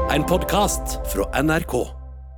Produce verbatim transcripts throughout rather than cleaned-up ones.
En podcast från N R K.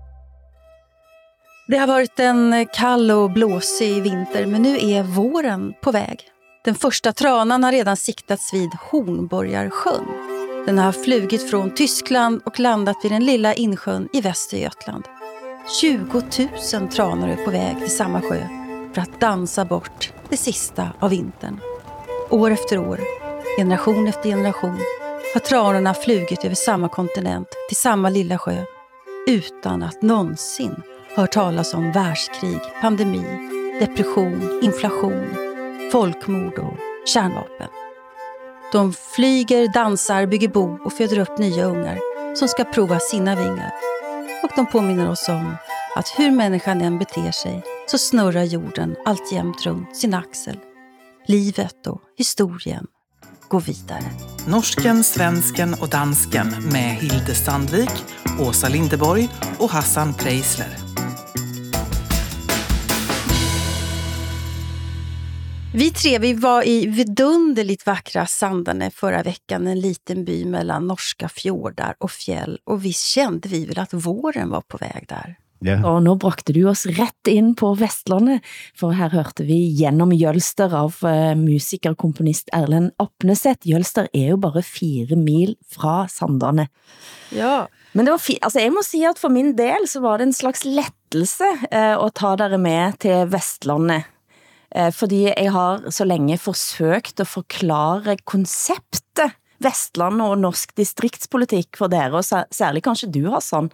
Det har varit en kall och blåsig vinter, men nu är våren på väg. Den första tranan har redan siktats vid Hornborgarsjön. Den har flugit från Tyskland och landat vid den lilla insjön i Västergötland. tjugo tusen tranor är på väg till samma sjö för att dansa bort det sista av vintern. År efter år, generation efter generation, har tranorna flugit över samma kontinent till samma lilla sjö utan att någonsin hört talas om världskrig, pandemi, depression, inflation, folkmord och kärnvapen. De flyger, dansar, bygger bo och föder upp nya ungar som ska prova sina vingar. Och de påminner oss om att hur människan än beter sig så snurrar jorden alltjämt runt sin axel. Livet och historien går vidare. Norsken, svensken och dansken med Hilde Sandvik, Åsa Lindeborg och Hassan Preisler. Vi tre vi var i vidunderligt vackra Sandane förra veckan, en liten by mellan norska fjordar och fjäll. Och visst kände vi väl att våren var på väg där. Ja. Og nå brakte du oss rett inn på Vestlandet, for her hørte vi gjennom Jølster av uh, musiker og komponist Erlend Apneset. Jølster er jo bare fire mil fra Sandane. Ja. Men det var fi- altså jeg må si at for min del så var det en slags lettelse uh, å ta dere med til Vestlandet. Uh, fordi jeg har så længe forsøgt å forklare konseptet Vestland og norsk distriktspolitik for dere, og særlig kanskje du, Hassan.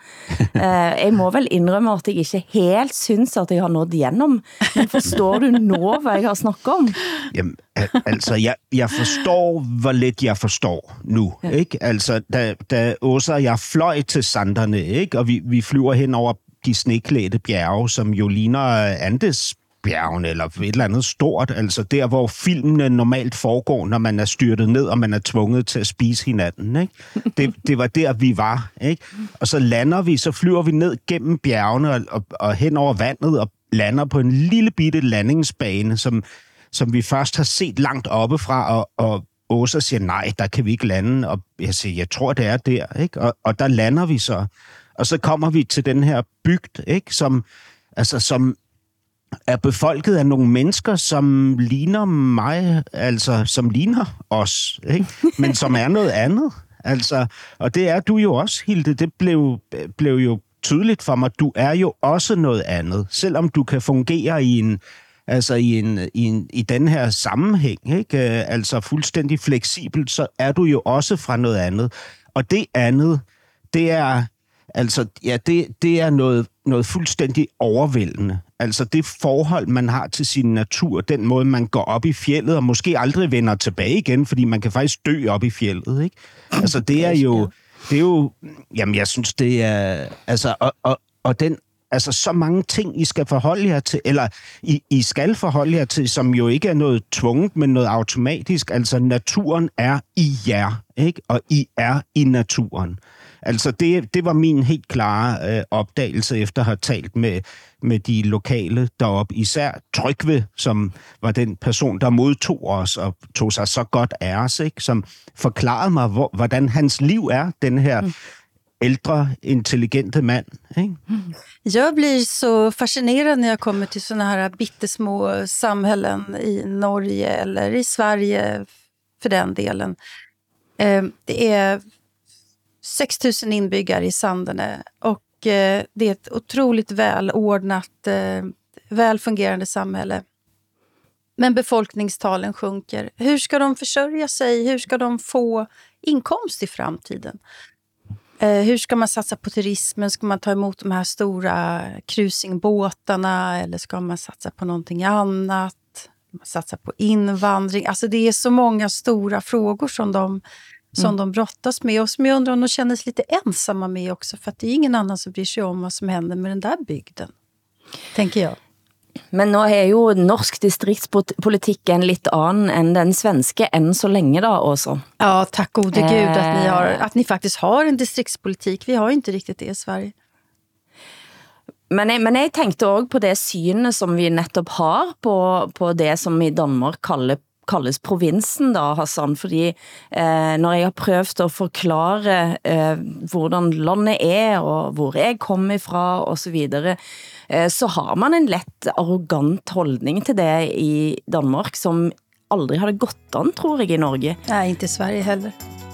Eh, jeg må vel indrømme at jeg ikke helt synes at jeg har nådd igennem, men forstår du nå, hvad jeg har snakket om? Jamen, al- altså, jeg, jeg forstår, hvor lidt jeg forstår nu, ja. Ikke? Altså, da, da Åsa og jeg fløj til Sanderne, ikke? Og vi, vi flyver hen over de sneklædte bjerge, som jo ligner Andes bjergene, eller et eller andet stort, altså der, hvor filmene normalt foregår, når man er styrtet ned, og man er tvunget til at spise hinanden, ikke? Det, det var der, vi var, ikke? Og så lander vi, så flyver vi ned gennem bjergene, og, og, og hen over vandet, og lander på en lille bitte landingsbane, som, som vi først har set langt oppefra, og, og Åsa siger, nej, der kan vi ikke lande, og jeg siger, jeg tror, det er der, ikke? Og, og der lander vi så, og så kommer vi til den her bygd, ikke? Som, altså, som er befolket af nogle mennesker, som ligner mig, altså som ligner os, ikke? Men som er noget andet. Altså, og det er du jo også, Hilde. Det blev, blev jo tydeligt for mig. Du er jo også noget andet, selvom du kan fungere i en, altså i en, i en, i den her sammenhæng, ikke? Altså fuldstændig fleksibelt, så er du jo også fra noget andet. Og det andet, det er altså ja, det det er noget noget fuldstændig overvældende. Altså det forhold, man har til sin natur, den måde, man går op i fjeldet, og måske aldrig vender tilbage igen, fordi man kan faktisk dø op i fjeldet, ikke? Altså det er jo, det er jo, jamen jeg synes, det er, altså, og, og, og den, altså så mange ting, I skal forholde jer til, eller I, I skal forholde jer til, som jo ikke er noget tvunget, men noget automatisk. Altså naturen er i jer, ikke? Og I er i naturen. Altså det, det var min helt klare øh, opdagelse efter at have talt med, med de lokale deroppe. Især Trygve, som var den person, der modtog os og tog sig så godt af os, ikke? Som forklarede mig, hvor, hvordan hans liv er, den her mm. äldre, intelligente mand. Ikke? Mm. Jag blir så fascinerad när jag kommer till såna här bittesmå samhällen i Norge eller i Sverige för den delen. Eh, det är sex tusen inbyggare i Sandane och eh, det är ett otroligt välordnat, eh, välfungerande samhälle. Men befolkningstalen sjunker. Hur ska de försörja sig? Hur ska de få inkomst i framtiden? Eh, hur ska man satsa på turismen? Ska man ta emot de här stora cruisingbåtarna? Eller ska man satsa på någonting annat? Man satsa på invandring. Alltså det är så många stora frågor som de, som mm. de brottas med. Och som jag undrar om de känner sig lite ensamma med också. För att det är ingen annan som bryr sig om vad som händer med den där bygden. Tänker jag. Men nå er jo norsk distriktspolitik en litt annen enn den svenske enn så lenge da også. Ja, tack gode Gud att ni, har, att ni faktiskt har en distriktspolitik. Vi har inte riktigt det i Sverige. Men jeg, men jeg tenkte også på det synet som vi nettopp har på, på det som i Danmark kalder, kaldes provinsen da, Hassan, fordi eh, når jeg har prøvet at forklare eh, hvordan landet er, og hvor jeg kommer fra, og så videre, eh, så har man en lett arrogant holdning til det i Danmark, som aldrig har det gått an, tror jeg, i Norge. Nej, inte i Sverige heller.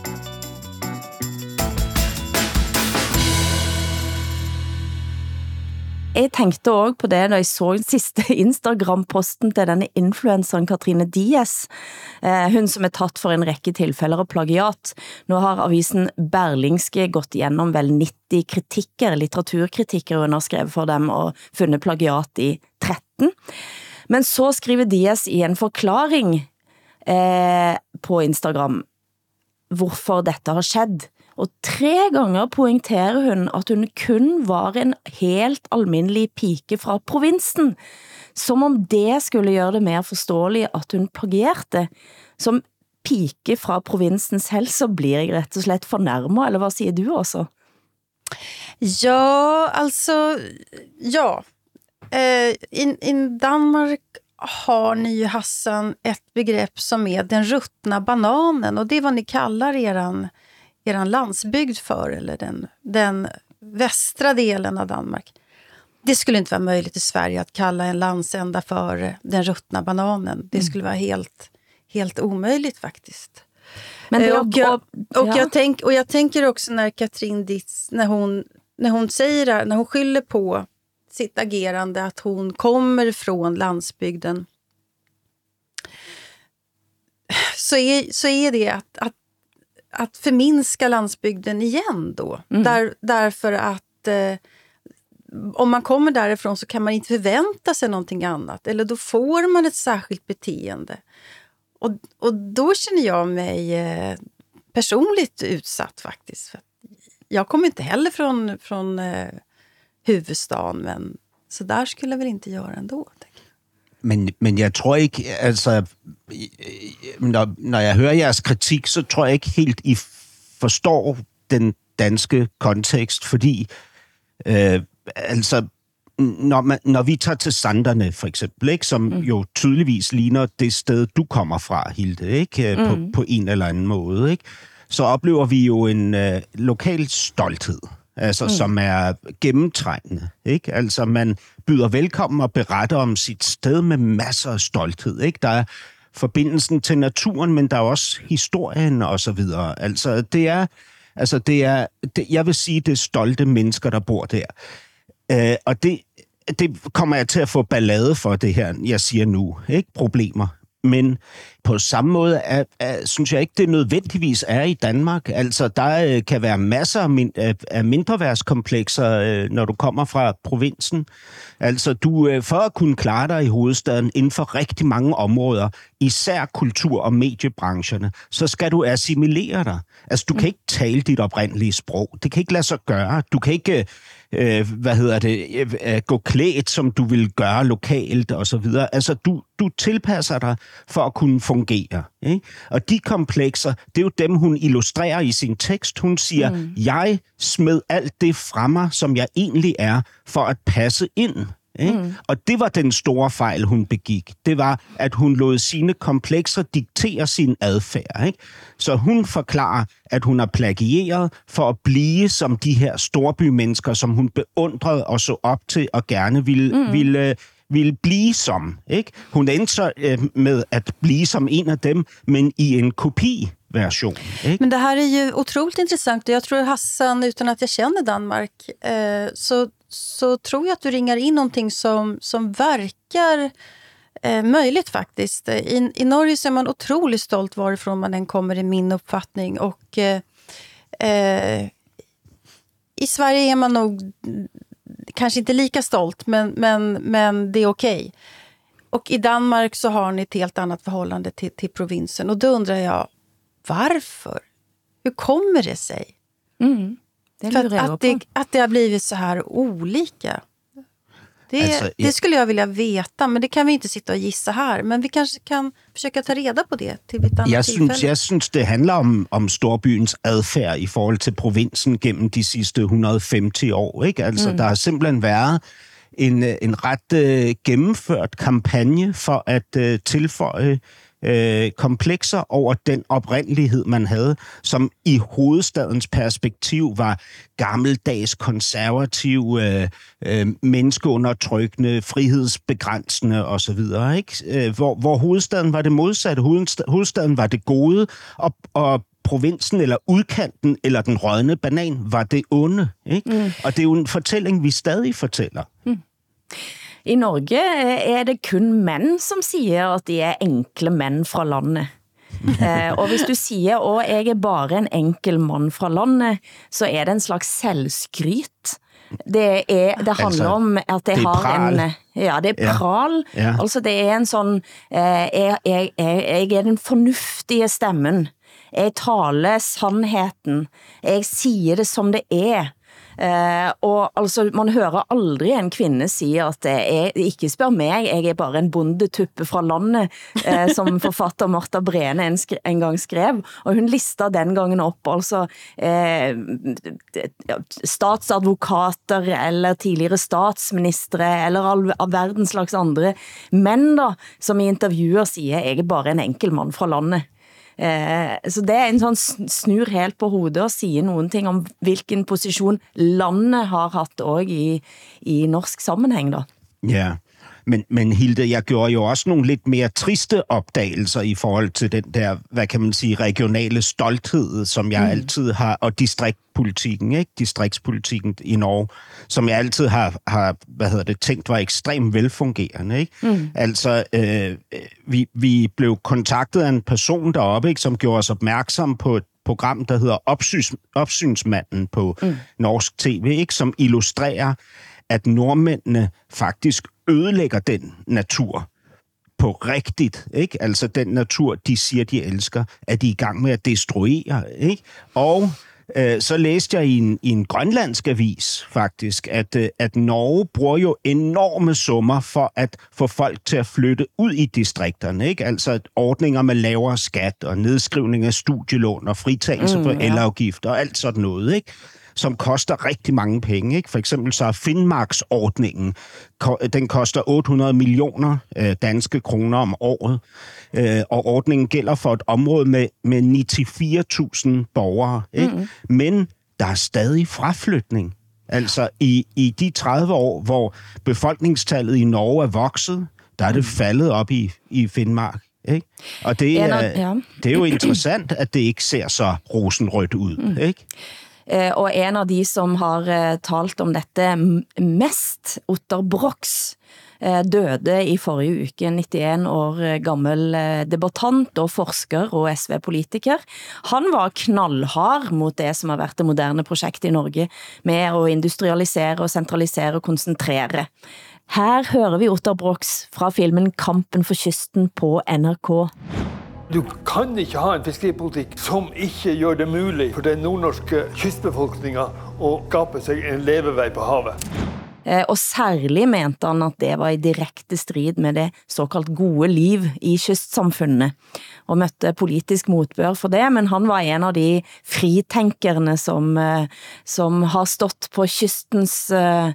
Jeg tænkte også på det, da jeg så sidste Instagram-posten til denne influenceren Katrine Dias, eh, hun som er tatt for en række tilfælder av plagiat. Nå har avisen Berlingske gått igennem vel nitti kritikker, litteraturkritikker hun har skrevet for dem og fundet plagiat i tretten. Men så skriver Dias i en forklaring eh, på Instagram hvorfor dette har skjedd. Og tre ganger poengterer hun at hun kun var en helt almindelig pike fra provinsen, som om det skulle gøre det mer forståeligt at hun plagierte. Som pike fra provinsen selv, så blir jeg rett og slett fornærmet, eller hvad siger du også? Ja, alltså, ja. Eh, i, I Danmark har ni ju, Hassan, ett begrepp som är den ruttna bananen, och det är vad ni kallar eran eran landsbygd för, eller den, den västra delen av Danmark. Det skulle inte vara möjligt i Sverige att kalla en landsända för den ruttna bananen. Det skulle vara helt, helt omöjligt faktiskt. Men det, och jag, och jag, tänk, och jag tänker också när Katrin Dietz, när hon, när hon säger det, när hon skyller på sitt agerande att hon kommer från landsbygden, så är, så är det att, att att förminska landsbygden igen då. Mm. Där, därför att eh, om man kommer därifrån så kan man inte förvänta sig någonting annat. Eller då får man ett särskilt beteende. Och, och då känner jag mig eh, personligt utsatt faktiskt. För jag kommer inte heller från, från eh, huvudstaden, men så där skulle jag väl inte göra ändå. Men, men jeg tror ikke, altså, når, når jeg hører jeres kritik, så tror jeg ikke helt, I forstår den danske kontekst, fordi øh, altså, når, man, når vi tager til Sanderne for eksempel, ikke, som mm. jo tydeligvis ligner det sted, du kommer fra, Hilde, ikke, på, mm. på en eller anden måde, ikke, så oplever vi jo en øh, lokal stolthed. Altså, mm. som er gennemtrængende, ikke? Altså, man byder velkommen og beretter om sit sted med masser af stolthed, ikke? Der er forbindelsen til naturen, men der er også historien og så videre. Altså, det er, altså, det er, det, jeg vil sige, det er stolte mennesker, der bor der. Øh, og det, det kommer jeg til at få ballade for, det her, jeg siger nu, ikke? Problemer. Men på samme måde er, er, synes jeg ikke, det nødvendigvis er i Danmark. Altså, der øh, kan være masser af, min, af, af mindreværdskomplekser, øh, når du kommer fra provinsen. Altså, du, øh, for at kunne klare dig i hovedstaden inden for rigtig mange områder, især kultur- og mediebrancherne, så skal du assimilere dig. Altså, du kan ikke tale dit oprindelige sprog. Det kan ikke lade sig gøre. Du kan ikke... Øh, hvad hedder det, øh, gå klædt, som du vil gøre lokalt og så videre. Altså, du, du tilpasser dig for at kunne fungere. Ikke? Og de komplekser, det er jo dem, hun illustrerer i sin tekst. Hun siger, mm. jeg smed alt det fra mig, som jeg egentlig er, for at passe ind. Ikke? Mm. Og det var den store fejl, hun begik. Det var, at hun lod sine komplekser diktere sin adfærd. Ikke? Så hun forklarer, at hun har plagieret for at blive som de her storbymennesker, som hun beundrede og så op til og gerne ville, mm. ville, ville blive som. Ikke? Hun endte så øh, med at blive som en af dem, men i en kopi. Version, ikke? Men det här är ju otroligt intressant. Jag tror, Hassan, utan att jag känner Danmark, eh, så, så tror jag att du ringar in någonting som, som verkar eh, möjligt faktiskt. I, I Norge så är man otroligt stolt varifrån man än kommer, i min uppfattning. Och eh, eh, i Sverige är man nog kanske inte lika stolt, men, men, men det är okej. Och i Danmark så har ni ett helt annat förhållande till, till provinsen. Och då undrar jag, varför? Hur kommer det sig? Mm, det För att, att, det, att det har blivit så här olika. Det, alltså, det skulle jag vilja veta, men det kan vi inte sitta och gissa här. Men vi kanske kan försöka ta reda på det till ett annat jeg tillfälle. Synes, jeg synes, det handler om, om storbyens adfærd i forhold til provinsen gennem de sidste et hundrede og femti år. Ikke? Altså, mm. der har simpelthen været en, en ret uh, gennemført kampagne for at uh, tilføje øh, komplekser over den oprindelighed, man havde, som i hovedstadens perspektiv var gammeldags, konservativ, øh, øh, menneskeundertrykkende, frihedsbegrænsende osv., ikke? Hvor, hvor hovedstaden var det modsatte. Hovedstaden var det gode, og, og provinsen eller udkanten eller den rødne banan var det onde. Ikke? Mm. Og det er jo en fortælling, vi stadig fortæller. Mm. I Norge er det kun mænd, som siger, at de er enkle mænd fra landet. uh, og hvis du siger, at jeg er bare en enkel mand fra landet, så er det en slags selvskryt. Det, er, det handler altså, om, at det, det har pral. en... Ja, det er pral. Ja. Ja. Altså, det er en sådan... Uh, jeg, jeg, jeg, jeg er den fornuftige stemmen. Jeg taler sandheten. Jeg siger det som det er. Uh, og altså, man hører aldrig en kvinde sige, at jeg ikke spør mig, jeg er bare en bondetuppe fra landet, uh, som forfatter Martha Brene en, skre, en gang skrev. Og hun lister den gangen op, altså uh, statsadvokater, eller tidligere statsministre, eller all, av verdens slags andre mænd, da, som i intervjuer siger, jeg er bare en enkel mand fra landet. Eh, så det er en sånn snur helt på hodet og sier noen ting om hvilken posisjon landet har haft også i, i norsk sammenhæng da. Ja, men, men Hilde, jeg gjorde jo også nogle lidt mere triste opdagelser i forhold til den der, hvad kan man sige, regionale stolthed, som jeg mm. altid har, og distriktpolitikken, ikke? Distriktspolitikken i Norge, som jeg altid har, har hvad hedder det, tænkt var ekstremt velfungerende, ikke? Mm. Altså, øh, vi, vi blev kontaktet af en person deroppe, ikke, som gjorde os opmærksom på et program, der hedder Opsyns, Opsynsmanden på mm. norsk tv, ikke, som illustrerer, at nordmændene faktisk ødelægger den natur på rigtigt, ikke? Altså den natur, de siger, de elsker, er de i gang med at destruere, ikke? Og øh, så læste jeg i en, i en grønlandsk avis faktisk, at, øh, at Norge bruger jo enorme summer for at få folk til at flytte ud i distrikterne, ikke? Altså ordninger med lavere skat og nedskrivning af studielån og fritagelse mm, for ja. elafgifter og alt sådan noget, ikke? Som koster rigtig mange penge, ikke? For eksempel så er Finnmarksordningen, den koster otte hundrede millioner øh, danske kroner om året, øh, og ordningen gælder for et område med, med niogfyrre tusind borgere, ikke? Mm. Men der er stadig fraflytning. Altså i, i de tredive år, hvor befolkningstallet i Norge er vokset, der er det faldet op i, i Finnmark. Ikke? Og det er, ja, det er jo interessant, at det ikke ser så rosenrødt ud, mm. ikke? Eh, og en av de som har eh, talt om dette mest, Ottar Brox, eh, døde i forrige uke, nittien år gammel eh, debattant og forsker og S V-politiker. Han var knallhard mot det som har vært det moderne projektet i Norge, med å industrialisere og sentralisere og konsentrere. Her hører vi Ottar Brox fra filmen Kampen for kysten på N R K. Du kan ikke ha en fiskeripolitikk som ikke gjør det mulig for den nordnorske kystbefolkningen å skape seg en levevei på havet. Eh, og særlig mente han at det var i direkte strid med det såkalt gode liv i kystsamfunnet, og møtte politisk motbør for det, men han var en av de fritenkerne som, eh, som har stått på kystens... Eh,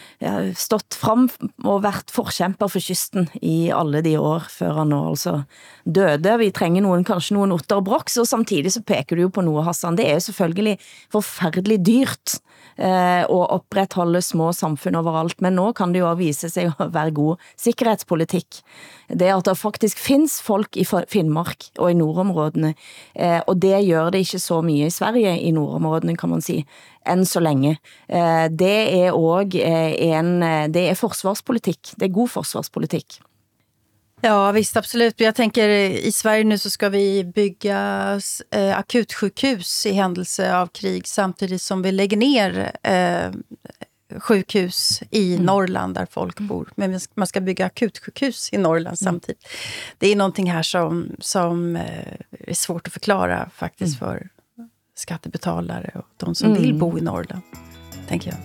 stått fram og vært forkjemper for kysten i alle de år før han nå altså døde. Vi trenger noen, kanskje noen Ottar Brox, og samtidig så peker du jo på noe, Hassan. Det er jo selvfølgelig forferdelig dyrt eh, å opprettholde små samfunn overalt, men nå kan det jo vise seg å være god sikkerhetspolitikk. Det at det faktisk finns folk i Finnmark og i nordområdene, eh, og det gjør det ikke så mye i Sverige i nordområdene, kan man si, enn så lenge. Eh, det er også eh, en, det er forsvarspolitik. Det er god forsvarspolitik. Ja, visst, absolut. Jag tänker i Sverige nu så ska vi bygga eh, akutsjukhus i händelse av krig samtidigt som vi lägger ner eh, sjukhus i mm. Norrland där folk bor. Men man ska bygga akutsjukhus i Norrland mm. samtidigt. Det är någonting här som, som eh, är svårt att förklara faktiskt mm. för skattebetalare och de som mm. vill bo i Norrland, tänker jag.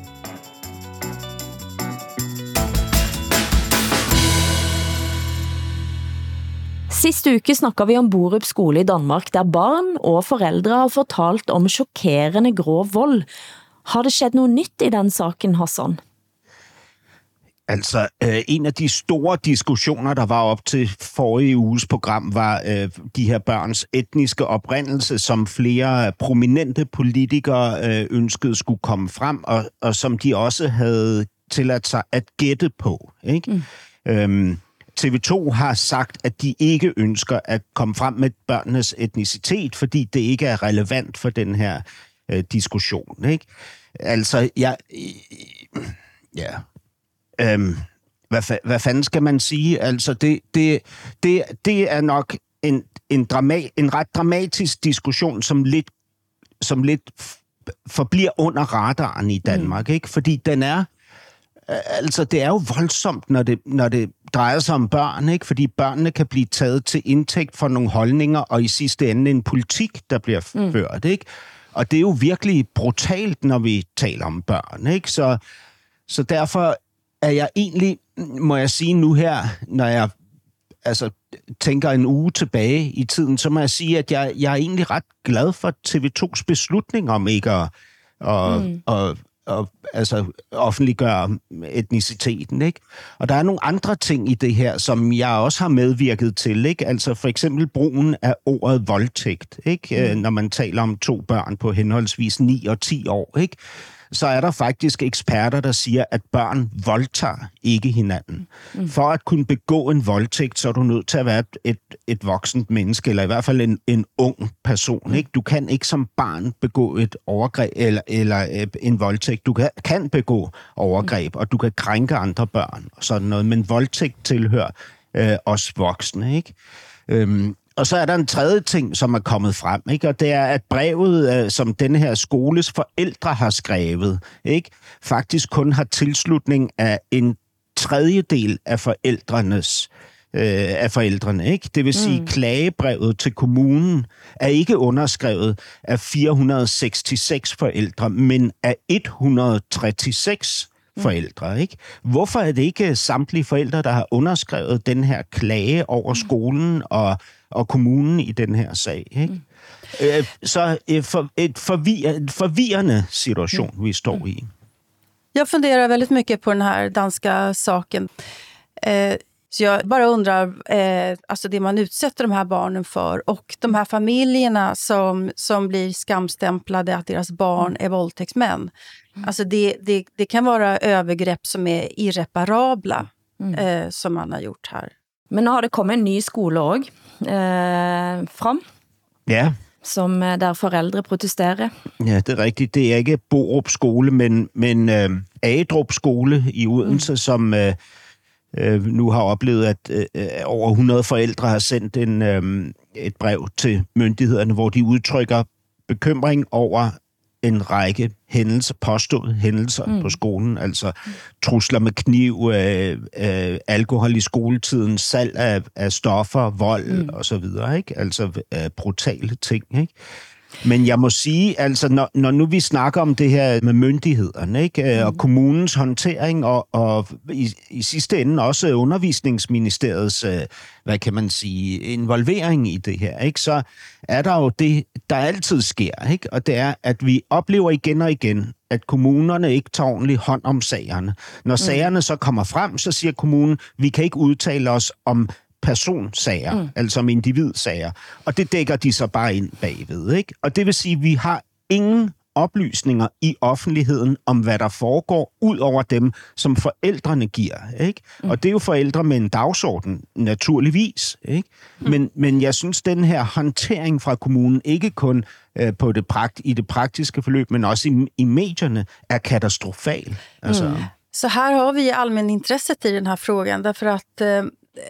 Sist uke snakker vi om Borup skole i Danmark, der barn og forældre har fortalt om chockerende grov vold. Har det skjedd noe nytt i den saken, Hassan? Altså, øh, en af de store diskussioner, der var op til forrige uges program, var øh, de her børns etniske oprindelse, som flere prominente politikere øh, ønskede skulle komme frem, og, og som de også havde tilladt sig at gætte på. Ikke? Mm. Øhm, T V to har sagt, at de ikke ønsker at komme frem med børnenes etnicitet, fordi det ikke er relevant for den her øh, diskussion. Ikke? Altså, jeg... Øh, ja... Øhm, hvad, fa- hvad fanden skal man sige? Altså, det, det, det, det er nok en, en, drama- en ret dramatisk diskussion, som lidt, som lidt f- forbliver under radaren i Danmark, mm. ikke? Fordi den er, altså, det er jo voldsomt, når det, når det drejer sig om børn, ikke? Fordi børnene kan blive taget til indtægt for nogle holdninger, og i sidste ende en politik, der bliver mm. ført, ikke? Og det er jo virkelig brutalt, når vi taler om børn, ikke? Så, så derfor er jeg egentlig, må jeg sige nu her, når jeg altså, tænker en uge tilbage i tiden, så må jeg sige, at jeg, jeg er egentlig ret glad for T V tos beslutning om ikke at, at, mm. at, at altså, offentliggøre etniciteten. Ikke? Og der er nogle andre ting i det her, som jeg også har medvirket til. Ikke? Altså for eksempel brugen af ordet voldtægt, ikke? Mm. Når man taler om to børn på henholdsvis ni og ti år, ikke? Så er der faktisk eksperter, der siger, at børn voldtager ikke hinanden. Mm. For at kunne begå en voldtægt, så er du nødt til at være et, et, et voksent menneske, eller i hvert fald en, en ung person. Mm. Ikke? Du kan ikke som barn begå et overgreb, eller, eller en voldtægt. Du kan, kan begå overgreb, mm. og du kan krænke andre børn, og sådan noget. Men voldtægt tilhører øh, os voksne, ikke? Øhm, Og så er der en tredje ting, som er kommet frem, ikke? Og det er, at brevet, som denne her skoles forældre har skrevet, ikke? Faktisk kun har tilslutning af en tredjedel af forældrenes øh, af forældrene, ikke? Det vil sige, mm. klagebrevet til kommunen er ikke underskrevet af fire hundrede og seksogtres forældre, men af et hundrede og treogtres forældre, ikke? Hvorfor er det ikke samtlige forældre, der har underskrevet den her klage over skolen og, og kommunen i den her sag, ikke? Mm. Øh, så et, for, et forvir, en forvirrende situation, mm. vi står i. Jag funderar väldigt mycket på den här danska saken. Eh, så jag bara undrar, eh, alltså det man utsätter de här barnen för och de här familjerna som, som blir skamstämplade att deras barn är våldtäktsmän. Mm. Alltså det, det, det kan vara övergrepp som är irreparabla mm. eh, som man har gjort här. Men nu har det kommit en ny skola også, eh, fram. Ja. Som der forældre protesterer. Ja, det er rigtigt. Det er ikke Borup skole, men, men øh, Agedrup skole i Odense, mm. som øh, øh, nu har oplevet, at øh, over hundrede forældre har sendt en, øh, et brev til myndighederne, hvor de udtrykker bekymring over en række hændelser, påståede hændelser mm. på skolen, altså trusler med kniv, øh, øh, alkohol i skoletiden, salg af, af stoffer, vold mm. og så videre, ikke? Altså øh, brutale ting, ikke? Men jeg må sige, altså når, når nu vi snakker om det her med myndighederne, ikke? Mm. Og kommunens håndtering, og, og i, i sidste ende også undervisningsministeriets, øh, hvad kan man sige, involvering i det her, ikke? Så er der jo det, der altid sker, ikke? Og det er, at vi oplever igen og igen, at kommunerne ikke tager ordentligt hånd om sagerne. Når mm. sagerne så kommer frem, så siger kommunen, vi kan ikke udtale os om personsager, mm. altså om individsager. Og det dækker de så bare ind bagved, ikke? Og det vil sige, at vi har ingen oplysninger i offentligheden om, hvad der foregår, ud over dem, som forældrene giver, ikke? Mm. Og det er jo forældre med en dagsorden, naturligvis, ikke? Mm. Men, men jeg synes, den her håndtering fra kommunen, ikke kun øh, på det prakt- i det praktiske forløb, men også i, i medierne, er katastrofal. Altså. Mm. Så här har vi allmänintresset i den här frågan, därför att eh,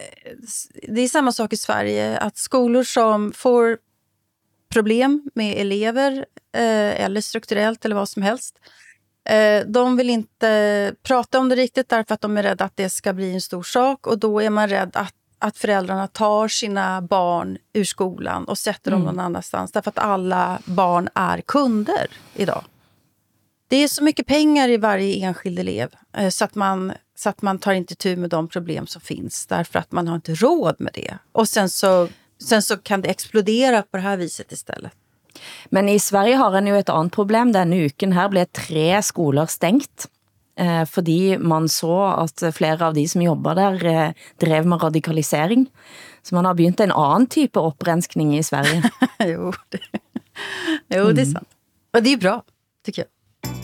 det är samma sak i Sverige, att skolor som får problem med elever eh, eller strukturellt eller vad som helst, eh, de vill inte prata om det riktigt därför att de är rädda att det ska bli en stor sak, och då är man rädd att, att föräldrarna tar sina barn ur skolan och sätter dem mm. någon annanstans, därför att alla barn är kunder idag. Det är så mycket pengar i varje enskild elev eh, så att man Så att man tar inte tur med de problem som finns, därför att man har inte råd med det. Och sen så, sen så kan det explodera på det här viset istället. Men i Sverige har en jo et andet problem. Denne uken her blev tre skoler stengt eh, fordi man så at flere av de som jobber der eh, drev med radikalisering. Så man har begynt en annen type opprenskning i Sverige. jo, det, jo, det är sant. Och det är bra, tycker jag.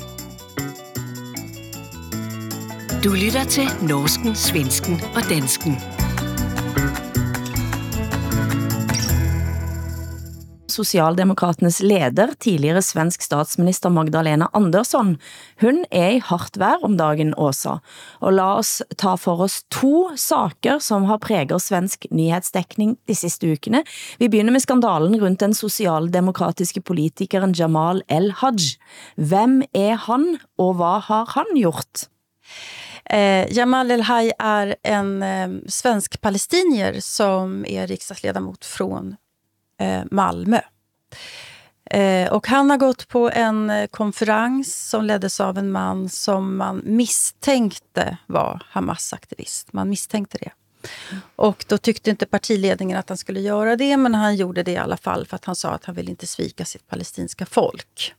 Du lytter til Norsken, Svensken og Dansken. Socialdemokraternes leder, tidligere svensk statsminister Magdalena Andersson, hun er i hardt vær om dagen også. Og la oss ta for oss to saker som har præger svensk nyhetsdekning de siste ukene. Vi begynner med skandalen rundt den socialdemokratiske politikeren Jamal El-Haj. Hvem er han, og hvad har han gjort? Eh, Jamal El-Haj är en eh, svensk palestinier som är riksdagsledamot från eh, Malmö. Eh, och han har gått på en eh, konferens som leddes av en man som man misstänkte var Hamas-aktivist. Man misstänkte det. Mm. Och då tyckte inte partiledningen att han skulle göra det, men han gjorde det i alla fall för att han sa att han vill inte svika sitt palestinska folk.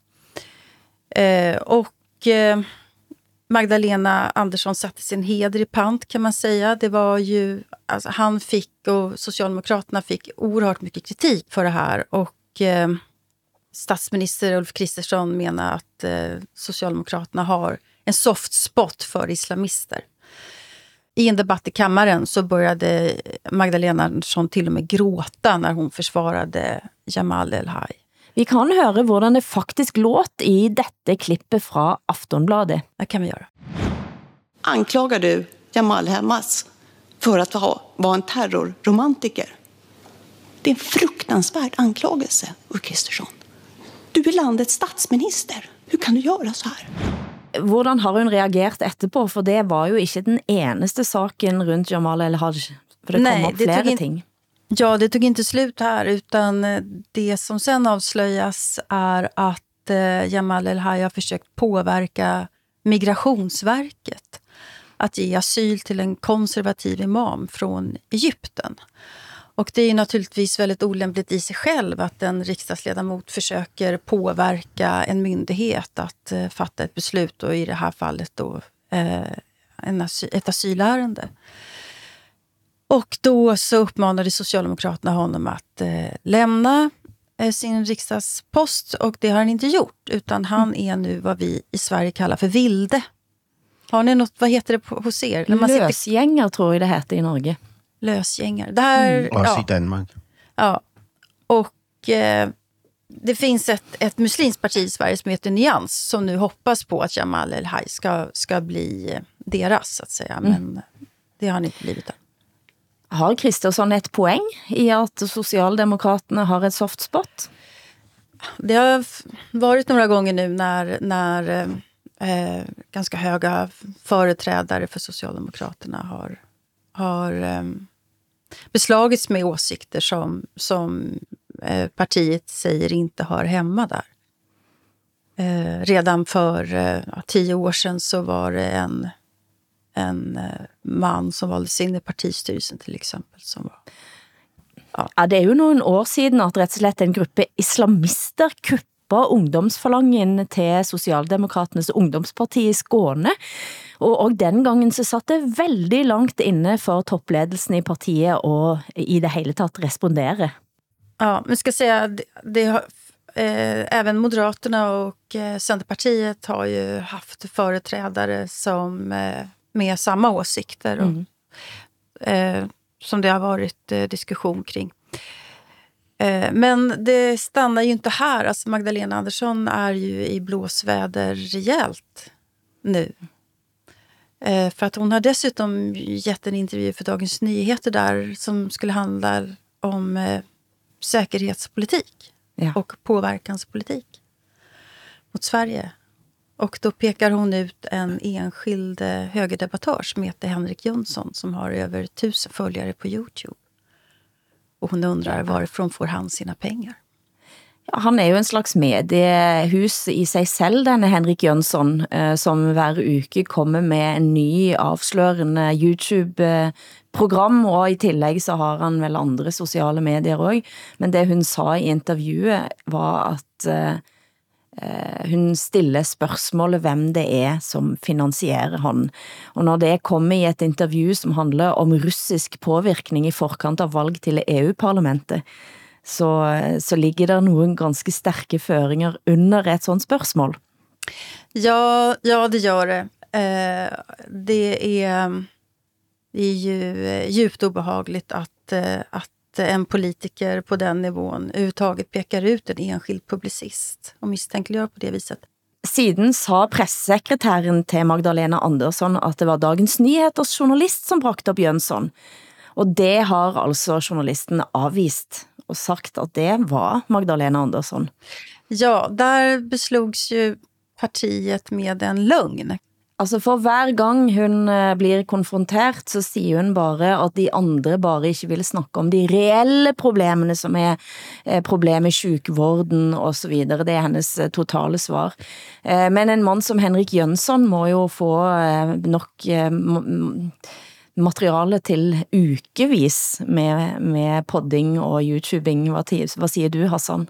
Eh, och... Eh, Magdalena Andersson satte sin heder i pant, kan man säga. Det var ju, alltså, han fick och Socialdemokraterna fick oerhört mycket kritik för det här. Och eh, statsminister Ulf Kristersson menar att eh, Socialdemokraterna har en soft spot för islamister. I en debatt i kammaren så började Magdalena Andersson till och med gråta när hon försvarade Jamal El-Haj. Vi kan høre hvordan det faktisk låt i dette klippet fra Aftonbladet. Det kan vi göra. Anklagar du Jamal Hamas för att vara en terrorromantiker? Det är en fruktansvärd anklagelse, Ulf Kristersson. Du är landets statsminister. Hur kan du göra så här? Hvordan har hun reagert etterpå? For det var jo ikke den eneste saken rundt Jamal El-Haj. For det Nej, kom opp det flere in... ting. Ja, det tog inte slut här, utan det som sen avslöjas är att eh, Jamal El-Haj har försökt påverka Migrationsverket att ge asyl till en konservativ imam från Egypten. Och det är ju naturligtvis väldigt olämpligt i sig själv att en riksdagsledamot försöker påverka en myndighet att eh, fatta ett beslut, och i det här fallet då eh, en asy- ett asylärende. Och då så uppmanade Socialdemokraterna honom att eh, lämna eh, sin riksdagspost, och det har han inte gjort, utan han är nu vad vi i Sverige kallar för vilde. Har ni något, vad heter det på, hos er? När man Løsgänger sitter... tror jag det heter i Norge. Lösgänger. Det här, Mm. Også ja. i Danmark. Ja, och eh, det finns ett, ett muslimskt parti i Sverige som heter Nyans, som nu hoppas på att Jamal El-Haj ska, ska bli deras, så att säga. Men mm. det har han inte blivit än. Har Kristersson ett poäng i att Socialdemokraterna har ett soft spot? Det har varit några gånger nu när, när eh, ganska höga företrädare för Socialdemokraterna har, har eh, beslagits med åsikter som, som eh, partiet säger inte hör hemma där. Eh, redan för eh, tio år sedan så var det en en man som valdes in i partistyrelsen till exempel. Som var, ja. Ja, det är ju någon år sedan att rätt och slett en grupp islamister kuppa ungdomsfalangen till Socialdemokraternas ungdomsparti i Skåne. Och, och den gången så satt det väldigt långt inne för toppledelsen i partiet och i det hela tatt respondera. Ja, men ska säga det, det har eh, även Moderaterna och eh, Centerpartiet har ju haft företrädare som eh, med samma åsikter och, mm. eh, som det har varit eh, diskussion kring. Eh, men det stannar ju inte här. Alltså Magdalena Andersson är ju i blåsväder rejält nu. Eh, för att hon har dessutom gett en intervju för Dagens Nyheter där som skulle handla om eh, säkerhetspolitik ja. och påverkanspolitik mot Sverige. Och då pekar hon ut en enskild högerdebattör som heter Henrik Jönsson, som har över tusen följare på YouTube. Och hon undrar varifrån får han sina pengar. Ja, han är ju en slags mediehus i sig själv, denne Henrik Jönsson, eh, som hver uke kommer med en ny avslørende YouTube-program, og i tillegg så har han vel andre sociale medier også. Men det hun sa i intervjuet var at eh, Uh, hun stiller spørgsmålet hvem det er som finansierer han. Og når det kommer i et intervju som handler om russisk påvirkning i forkant av valg til E U-parlamentet, så, så ligger der nogle ganske stærke føringer under et sånt spørgsmål. Ja, ja det gör det. Eh, det är, det är ju djupt obehagligt att, eh, att en politiker på den nivån överhuvudtaget pekar ut en enskild publicist och misstänkliggör på det viset. Siden sa pressesekretæren til Magdalena Andersson at det var Dagens Nyheters journalist som bragte op Jönsson. Og det har altså journalisten avvist og sagt at det var Magdalena Andersson. Ja, där beslogs ju partiet med en lögn. Altså for hver gang hun blir konfrontert, så siger hun bare at de andre bare ikke vil snakke om de reelle problemene, som er problem i sjukvården og så videre. Det er hennes totale svar. Men en mand som Henrik Jönsson må jo få nok materiale til ukevis med, med podding og YouTubing. Hvad, hvad siger du, Hassan?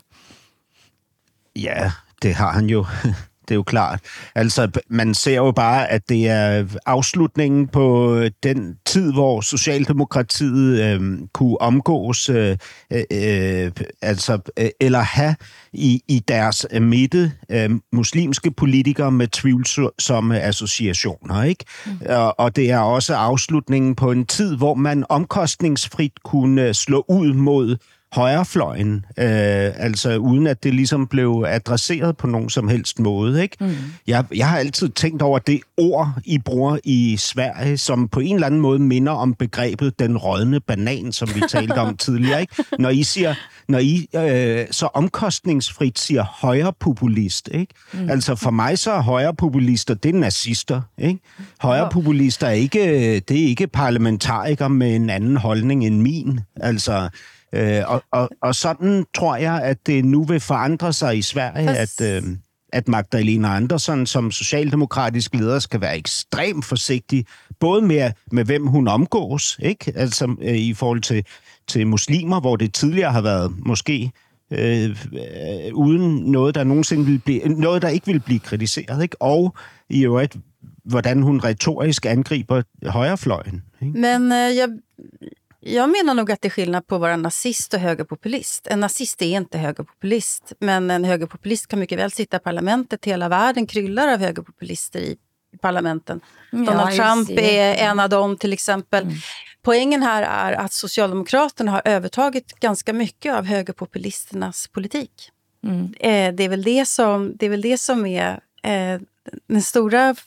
Ja, det har han jo. Det er jo klart. Altså, man ser jo bare, at det er afslutningen på den tid, hvor Socialdemokratiet øh, kunne omgås, øh, øh, altså, øh, eller have i, i deres midte øh, muslimske politikere med tvivlsomme associationer, ikke? Mm. Og, og det er også afslutningen på en tid, hvor man omkostningsfrit kunne slå ud mod højrefløjen, øh, altså uden at det ligesom blev adresseret på nogen som helst måde, ikke? Mm. Jeg, jeg har altid tænkt over det ord, I bruger i Sverige, som på en eller anden måde minder om begrebet den rådne banan, som vi talte om tidligere, ikke? Når I siger, når I øh, så omkostningsfrit siger højrepopulist, ikke? Mm. Altså for mig så er højrepopulister, det er nazister, ikke? Højrepopulister er ikke, det er ikke parlamentarikere med en anden holdning end min, altså. Øh, og, og, og sådan tror jeg, at det nu vil forandre sig i Sverige, at, øh, at Magdalena Andersson som socialdemokratisk leder skal være ekstremt forsigtig, både med, med hvem hun omgås, ikke? Altså øh, i forhold til, til muslimer, hvor det tidligere har været måske øh, øh, uden noget, der nogensinde vil blive, noget, der ikke vil blive kritiseret, ikke? Og i øvrigt, hvordan hun retorisk angriber højrefløjen, ikke? Men øh, jeg... Jag menar nog att det är skillnad på att vara nazist och högerpopulist. En nazist är inte högerpopulist, men en högerpopulist kan mycket väl sitta i parlamentet. Hela världen kryllar av högerpopulister i parlamenten. Ja, Donald Trump är en av dem till exempel. Mm. Poängen här är att Socialdemokraterna har övertagit ganska mycket av högerpopulisternas politik. Mm. Eh, det är väl det som, det är väl det som är eh, den stora,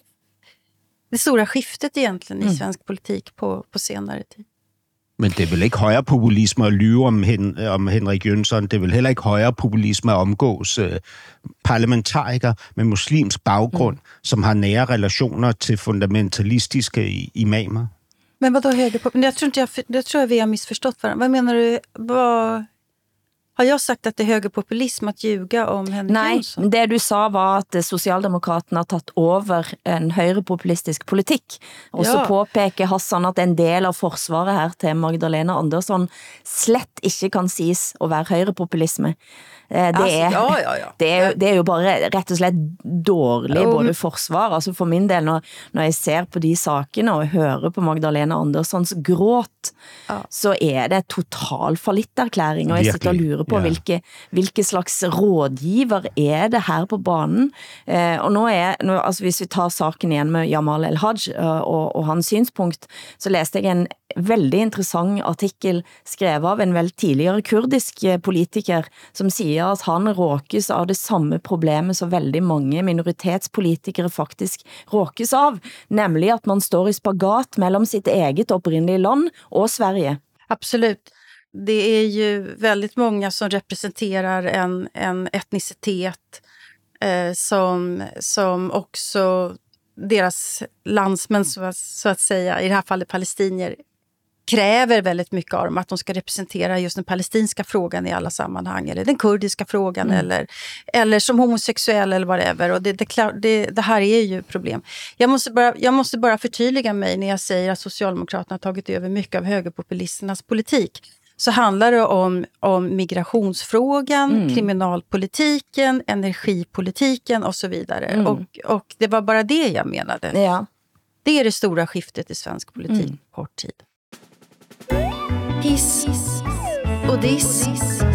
det stora skiftet egentligen mm. i svensk politik på, på senare tid. Men det er vel ikke højrepopulisme at lyve om, hen, om Henrik Jönsson. Det er vel heller ikke højrepopulisme at omgås øh, parlamentarikere med muslimsk baggrund, mm. som har nære relationer til fundamentalistiske imamer. Men vad då högerpopulism? Jag tror inte jag, jag tror jag vi har missförstått varandra. Vad menar du? Vad... Har jag sagt att det är högerpopulism att ljuga om Henrik Jönsson? Nej, det du sa var att Socialdemokraterna har tagit över en högerpopulistisk politik. Och ja. Så påpeker Hassan att en del av forsvaret här till Magdalena Andersson slett ikke kan sies at være høyrepopulisme. Det er, ja, ja, ja. Det, er, det er jo bare rett og slett dårlig både forsvar. Altså for min del, når, når jeg ser på de sakene og hører på Magdalena Anderssons gråt, ja. Så er det total fallitterklæring. Og jeg sitter og lurer på, ja. hvilke, hvilke slags rådgiver er det her på banen. Eh, og nå er, nå, altså hvis vi tar saken igjen med Jamal El-Haj og, og hans synspunkt, så læste jeg en veldig interessant artikel skrevet av en vel tidligere kurdisk politiker, som siger at han råkes av det samme problemet som veldig mange minoritetspolitikere faktisk råkes av, nemlig at man står i spagat mellom sitt eget oprindelige land og Sverige. Absolut. Det är ju väldigt många som representerar en, en etnicitet eh, som, som också deras landsmän så, så att säga, i det här fallet palestinier, kräver väldigt mycket av dem, att de ska representera just den palestinska frågan i alla sammanhang, eller den kurdiska frågan, mm. eller, eller som homosexuell eller whatever. Och det, det, det, det här är ju problem. Jag måste, bara, jag måste bara förtydliga mig när jag säger att Socialdemokraterna har tagit över mycket av högerpopulisternas politik. så handlar det om, om migrationsfrågan, mm. kriminalpolitiken, energipolitiken och så vidare. Mm. Och, och det var bara det jag menade. Ja. Det är det stora skiftet i svensk politik mm. på kort tid. Hiss och diss.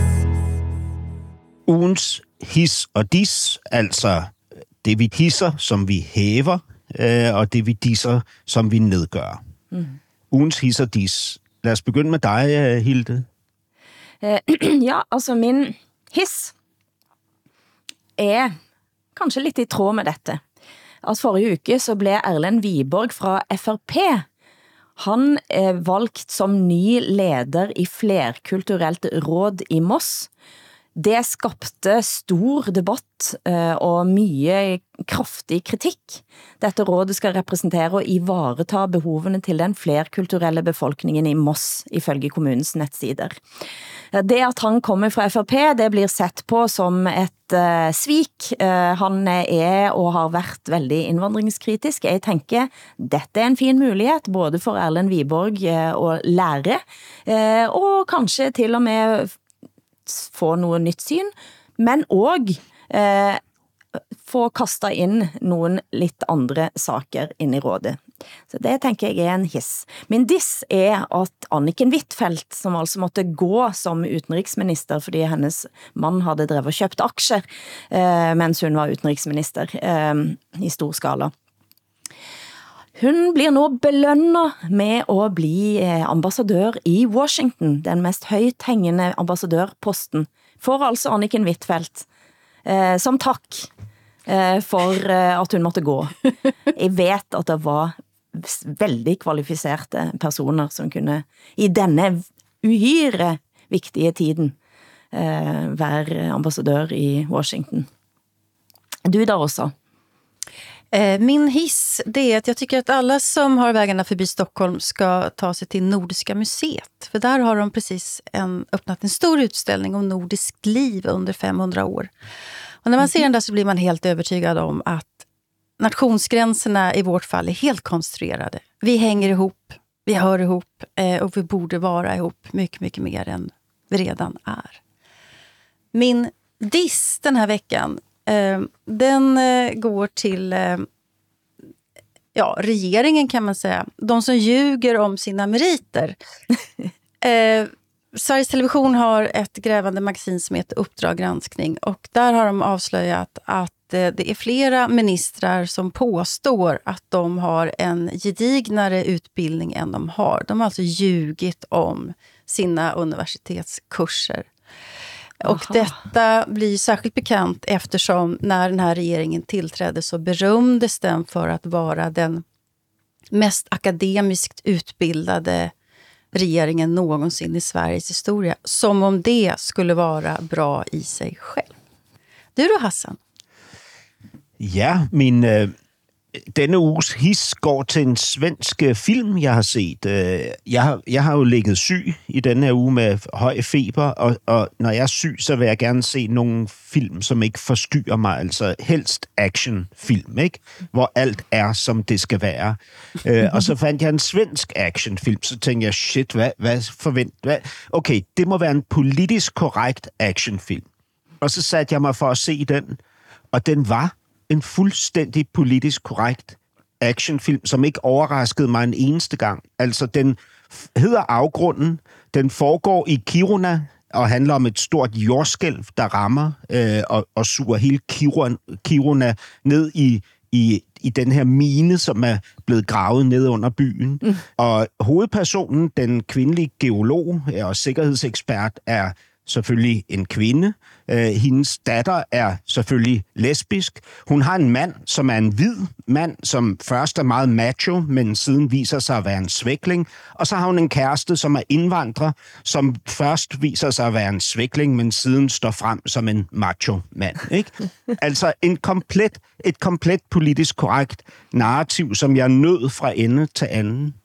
Ugens his og dis, altså det vi hisser, som vi hæver, øh, og det vi disser, som vi nedgør. Mm. Ugens his og dis. Lad os begynde med dig, Hilde. Eh, ja, altså min hiss er kanskje lidt i tråd med dette. At forrige uke så blev Erlend Wiborg fra F R P han er valgt som ny leder i flerkulturelt råd i Moss. Det skapte stor debatt eh, og mye kraftig kritikk. Dette rådet skal representere og ivareta behovene til den flerkulturelle befolkningen i Moss, ifølge kommunens nettsider. Det at han kommer fra F R P, det blir sett på som et uh, svik. Uh, han er og har vært veldig innvandringskritisk. Jeg tenker, dette er en fin mulighet, både for Erlend Wiborg uh, å lære, uh, og kanskje til og med få noe nytt syn, men også uh, få kastet inn noen litt andre saker inn i rådet. Så det tenker jeg er en hiss. Min diss er at Anniken Huitfeldt, som altså måtte gå som utenriksminister, fordi hennes mann hadde drevet og kjøpt aksjer, eh, mens hun var utenriksminister eh, i stor skala. Hun blir nå belønnet med å bli eh, ambassadør i Washington, den mest høythengende ambassadørposten, for altså Anniken Huitfeldt, eh, som takk eh, for eh, at hun måtte gå. Jeg vet at det var veldig kvalifiserte personer som kunne i denne uhyre viktige tiden eh, være ambassadør i Washington. Du där också? Min hiss, det är att jag tycker att alla som har vägarna förbi Stockholm ska ta sig till Nordiska museet. För där har de precis en, öppnat en stor utställning om nordiskt liv under femhundra år. Och när man ser den där så blir man helt övertygad om att nationsgränserna i vårt fall är helt konstruerade. Vi hänger ihop, vi hör ihop och vi borde vara ihop mycket, mycket mer än vi redan är. Min diss den här veckan, den går till ja, regeringen kan man säga. De som ljuger om sina meriter. Sveriges Television har ett grävande magasin som heter Uppdrag granskning. Och där har de avslöjat att det är flera ministrar som påstår att de har en gedignare utbildning än de har. De har alltså ljugit om sina universitetskurser. Och Aha. Detta blir särskilt bekant eftersom när den här regeringen tillträdde så berömdes den för att vara den mest akademiskt utbildade regeringen någonsin i Sveriges historia. Som om det skulle vara bra i sig själv. Du då, Hassan? Ja, min øh, denne uges his går til en svensk film, jeg har set. Jeg har, jeg har jo ligget syg i denne her uge med høj feber, og, og når jeg er syg, så vil jeg gerne se nogle film, som ikke forstyrrer mig. Altså helst actionfilm, ikke? Hvor alt er, som det skal være. øh, og så fandt jeg en svensk actionfilm, så tænkte jeg, shit, hvad, hvad forvent? Hvad? Okay, det må være en politisk korrekt actionfilm. Og så satte jeg mig for at se den, og den var en fuldstændig politisk korrekt actionfilm, som ikke overraskede mig en eneste gang. Altså, den hedder Afgrunden. Den foregår i Kiruna og handler om et stort jordskælv, der rammer øh, og, og suger hele Kiruna, Kiruna ned i, i, i den her mine, som er blevet gravet ned under byen. Mm. Og hovedpersonen, den kvindelige geolog og sikkerhedsekspert, er selvfølgelig en kvinde. Øh, hendes datter er selvfølgelig lesbisk. Hun har en mand, som er en hvid mand, som først er meget macho, men siden viser sig at være en svækling. Og så har hun en kæreste, som er indvandrer, som først viser sig at være en svækling, men siden står frem som en macho mand. Ikke? Altså en komplet, et komplet politisk korrekt narrativ, som jeg nød fra ende til anden.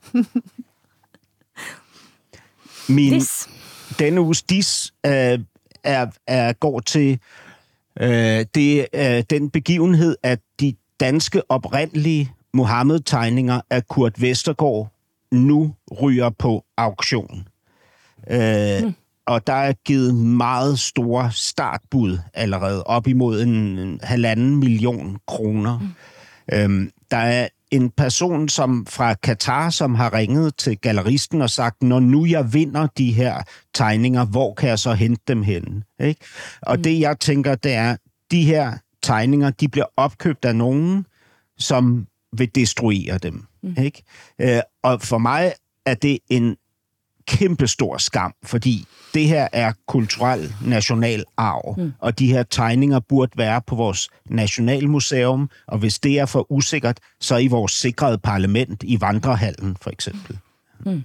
Min... This. Denne uges dis øh, er, er, går til øh, det, øh, den begivenhed, at de danske oprindelige Muhammed-tegninger af Kurt Vestergaard nu ryger på auktion. Øh, mm. Og der er givet meget store startbud allerede, op imod en halvanden million kroner. Mm. Øhm, der er en person som fra Katar, som har ringet til galleristen og sagt, når nu jeg vinder de her tegninger, hvor kan jeg så hente dem hen? Ikke? Og mm. det jeg tænker, det er, de her tegninger, de bliver opkøbt af nogen, som vil destruere dem. Mm. Ikke? Øh, og for mig er det en kæmpestor skam, fordi det her er kulturel national arv, mm. og de her tegninger burde være på vores nationalmuseum, og hvis det er for usikkert, så i vores sikrede parlament i Vandrehallen, for eksempel. Mm.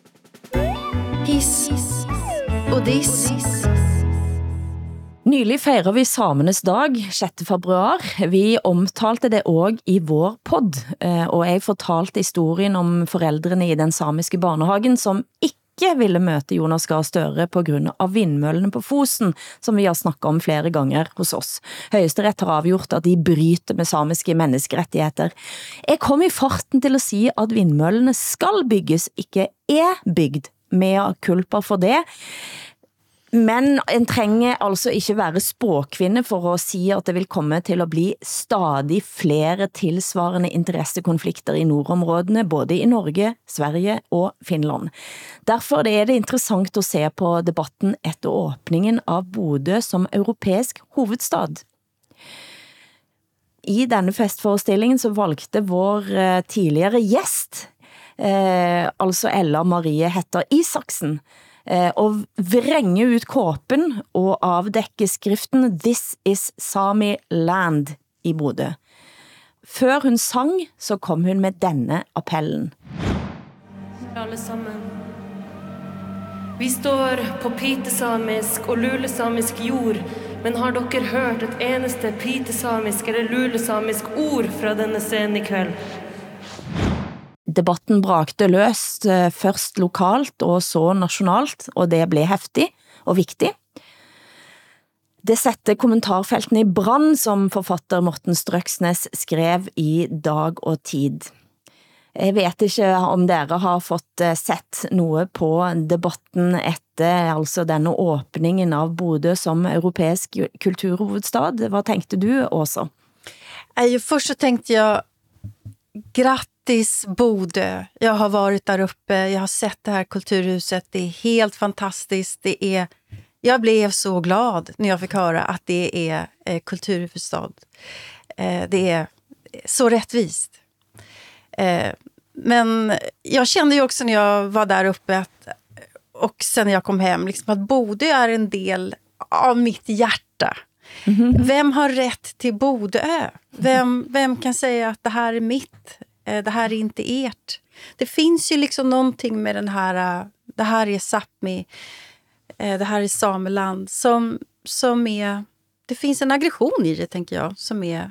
Hiss og diss. Nylig feirer vi Samenes dag, sjette februar. Vi omtalte det også i vår podd, og jeg fortalte historien om foreldrene i den samiske barnehagen som ikke ville møte Jonas Gahr Støre på grunn av vindmøllene på Fosen, som vi har snakket om flere ganger hos oss. Høyesterett har avgjort at de bryter med samiske menneskerettigheter. Jeg kom i farten til å si at vindmøllene skal bygges, ikke er bygd, med kulpa for det. Men en trenger altså ikke være språkvinne for å si at det vil komme til å bli stadig flere tilsvarende interessekonflikter i nordområdene, både i Norge, Sverige og Finland. Derfor er det interessant å se på debatten etter åpningen av Bodø som europeisk hovedstad. I denne festforestillingen så valgte vår tidligere gjest, eh, altså Ella Marie Hætta Isaksen, og vrenge ut kåpen og avdekke skriften This is Sami Land i Bodø. Før hun sang, så kom hun med denne appellen. Alle sammen. Vi står på pitesamisk og lulesamisk jord, men har dere hørt et eneste pitesamisk eller lulesamisk ord fra denne scenen i kveld? Debatten brakte løst først lokalt og så nasjonalt, og det ble heftig og viktig. Det sette kommentarfelten i brann, som forfatter Morten Strøksnes skrev i Dag og Tid. Jeg vet ikke om dere har fått sett noe på debatten etter altså denne åpningen av Bodø som europeisk kulturhovedstad. Hva tenkte du, Åsa? Först så tänkte jag grattis Bodø. Jag har varit där uppe, jag har sett det här kulturhuset. Det är helt fantastiskt. Det är, jag blev så glad när jag fick höra att det är eh, kulturhuvudstad. Eh, det är så rättvist. Eh, men jag kände ju också när jag var där uppe att, och sen när jag kom hem liksom, att Bodø är en del av mitt hjärta. Mm-hmm. Vem har rätt till Bodø? Vem, vem kan säga att det här är mitt? Det här är inte ert. Det finns ju liksom någonting med den här, det här är Sápmi, det här är Sameland som, som är, det finns en aggression i det, tänker jag, som är,